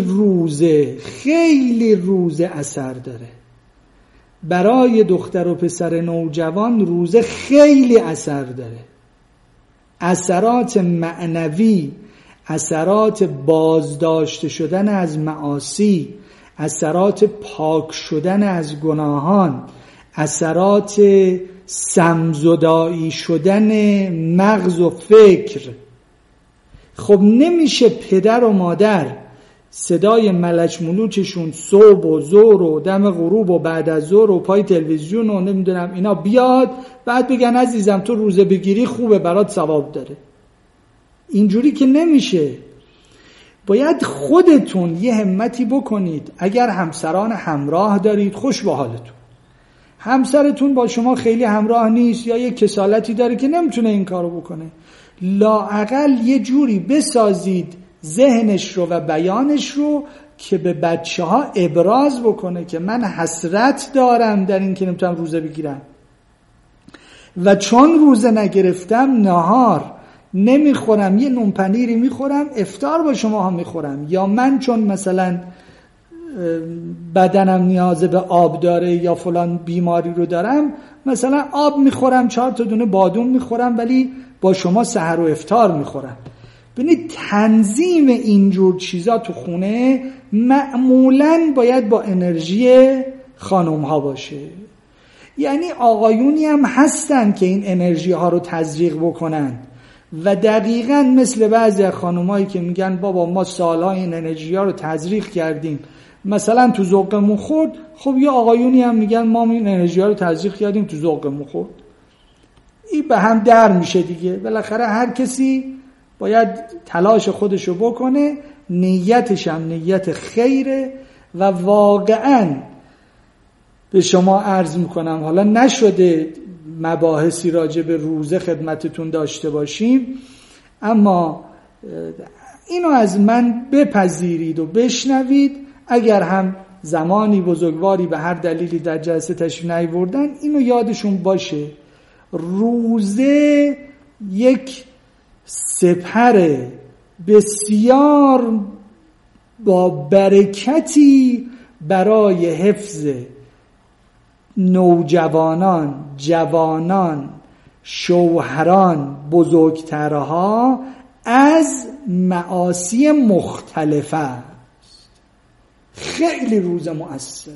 روزه اثر داره برای دختر و پسر نوجوان، روزه خیلی اثر داره، اثرات معنوی، اثرات بازداشته شدن از معاصی، اثرات پاک شدن از گناهان، اثرات سمزدایی شدن مغز و فکر. خب نمیشه پدر و مادر صدای ملچ ملوچشون صبح و ظهر و دم غروب و بعد از ظهر و پای تلویزیون و نمیدونم اینا بیاد بعد بگن عزیزم تو روزه بگیری خوبه برات ثواب داره. اینجوری که نمیشه. باید خودتون یه همتی بکنید. اگر همسران همراه دارید خوش به حالتون، همسرتون با شما خیلی همراه نیست یا یه کسالتی داره که نمیتونه این کارو بکنه، لااقل یه جوری بسازید ذهنش رو و بیانش رو که به بچه ها ابراز بکنه که من حسرت دارم در این که نمیتونم روزه بگیرم و چون روزه نگرفتم نهار نمیخورم، یه نون پنیری میخورم، افطار با شما هم میخورم، یا من چون مثلا بدنم نیاز به آب داره یا فلان بیماری رو دارم، مثلا آب میخورم، 4 تا دونه بادوم میخورم، ولی با شما سحر و افطار میخورم. ببینید تنظیم اینجور چیزا تو خونه معمولاً باید با انرژی خانم ها باشه. یعنی آقایونی هم هستن که این انرژی ها رو تزریق بکنن و دقیقاً مثل بعضی از خانمایی که میگن بابا ما سالها این انرژی ها رو تزریق کردیم، مثلا تو ذوقمون خورد. خب یه آقایونی هم میگن ما این انرژی ها رو تزریق کردیم تو ذوقمون خورد. این به هم در میشه دیگه. بالاخره هر کسی باید تلاش خودشو بکنه، نیتش هم نیت خیره. و واقعاً به شما عرض میکنم، حالا نشده مباحثی راجع به روزه خدمتتون داشته باشیم، اما اینو از من بپذیرید و بشنوید. اگر هم زمانی بزرگواری به هر دلیلی در جلسه تشریف نیاوردن، اینو یادشون باشه، روزه یک سپر بسیار با برکتی برای حفظ نوجوانان، جوانان، شوهران، بزرگترها از معاصی مختلفه است. خیلی روزه مؤثره.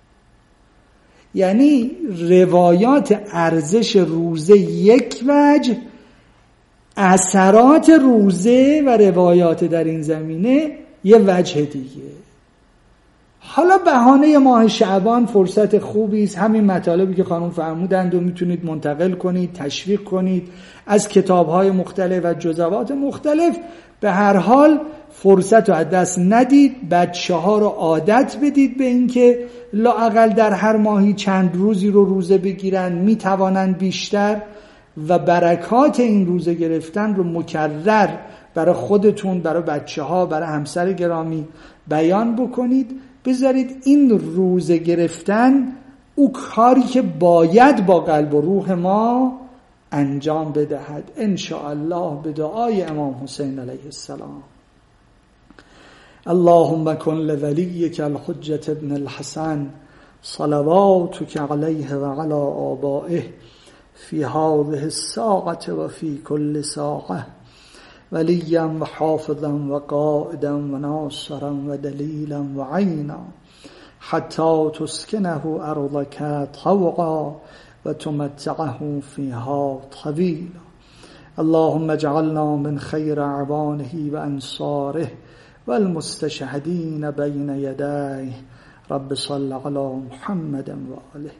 یعنی روایات ارزش روزه یک وجه، اثرات روزه و روایات در این زمینه یه وجه دیگه. حالا بهانه ماه شعبان فرصت خوبی است، همین مطالبی که خانم فرمودند و میتونید منتقل کنید، تشویق کنید از کتاب‌های مختلف و جزوات مختلف. به هر حال فرصت رو از دست ندید، بچه‌ها رو عادت بدید به اینکه لااقل در هر ماهی چند روزی رو روزه بگیرن، میتوانند بیشتر، و برکات این روزه گرفتن رو مکرر برای خودتون، برای بچه‌ها، برای همسر گرامی بیان بکنید. بذارید این روزه گرفتن او کاری که باید با قلب و روح ما انجام بدهد، ان شاء الله به دعای امام حسین علیه السلام. اللهم کن لولیک الحجة ابن الحسن صلواتک علیه و علی آبائه فی هذه الساعة و فی کل ساعة ولیا و حافظا و قائدا و ناصرا و دلیلا و عینا حتی تسکنه ارضک طوعا و تمتعه فیها طویلا. اللهم اجعلنا من خیر اعوانه و انصاره و المستشهدین بین یدیه. رب صل علی محمد و آله.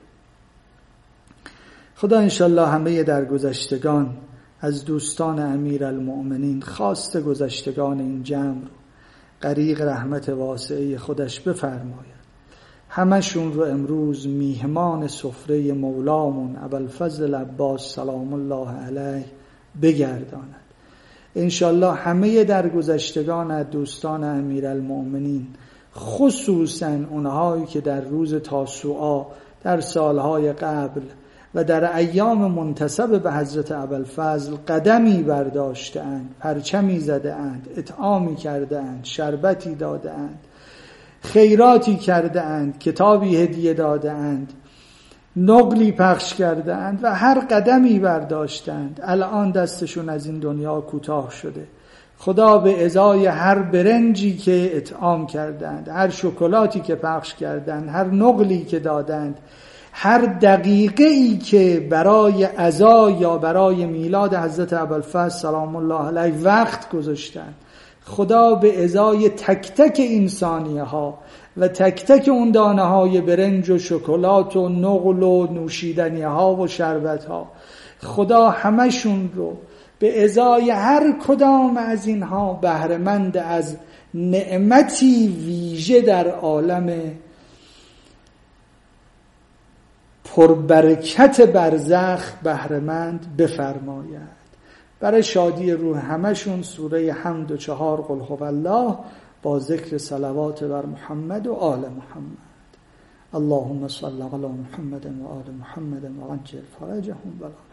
خدا انشالله همه درگذشتگان از دوستان امیرالمؤمنین، خاص گذشتگان این جمع رو غریق رحمت واسعه خودش بفرماید. همشون رو امروز میهمان سفره مولامون ابوالفضل عباس سلام الله علیه بگرداند. انشالله همه درگذشتگان از دوستان امیرالمؤمنین، خصوصا اونهایی که در روز تاسوعا در سالهای قبل و در ایام منتسب به حضرت ابوالفضل قدمی برداشته‌اند، پرچمی زده‌اند، اطعامی کرده‌اند، شربتی داده‌اند، خیراتی کرده‌اند، کتابی هدیه داده‌اند، نقلی پخش کرده‌اند و هر قدمی برداشتند، الان دستشون از این دنیا کوتاه شده. خدا به ازای هر برنجی که اطعام کردند، هر شکلاتی که پخش کردند، هر نقلی که دادند، هر دقیقه ای که برای عزا یا برای میلاد حضرت ابوالفضل سلام الله علیه وقت گذاشتند، خدا به ازای تک تک این ثانیه ها و تک تک اون دانه های برنج و شکلات و نقل و نوشیدنی ها و شربت ها، خدا همشون رو به ازای هر کدام از اینها بهره‌مند از نعمتی ویژه در عالم پربرکت برزخ بهره‌مند بفرماید. برای شادی روح همشون سوره حمد و 4 قل هو الله با ذکر صلوات بر محمد و آل محمد. اللهم صل علی محمد و آل محمد و عجل فرجهم.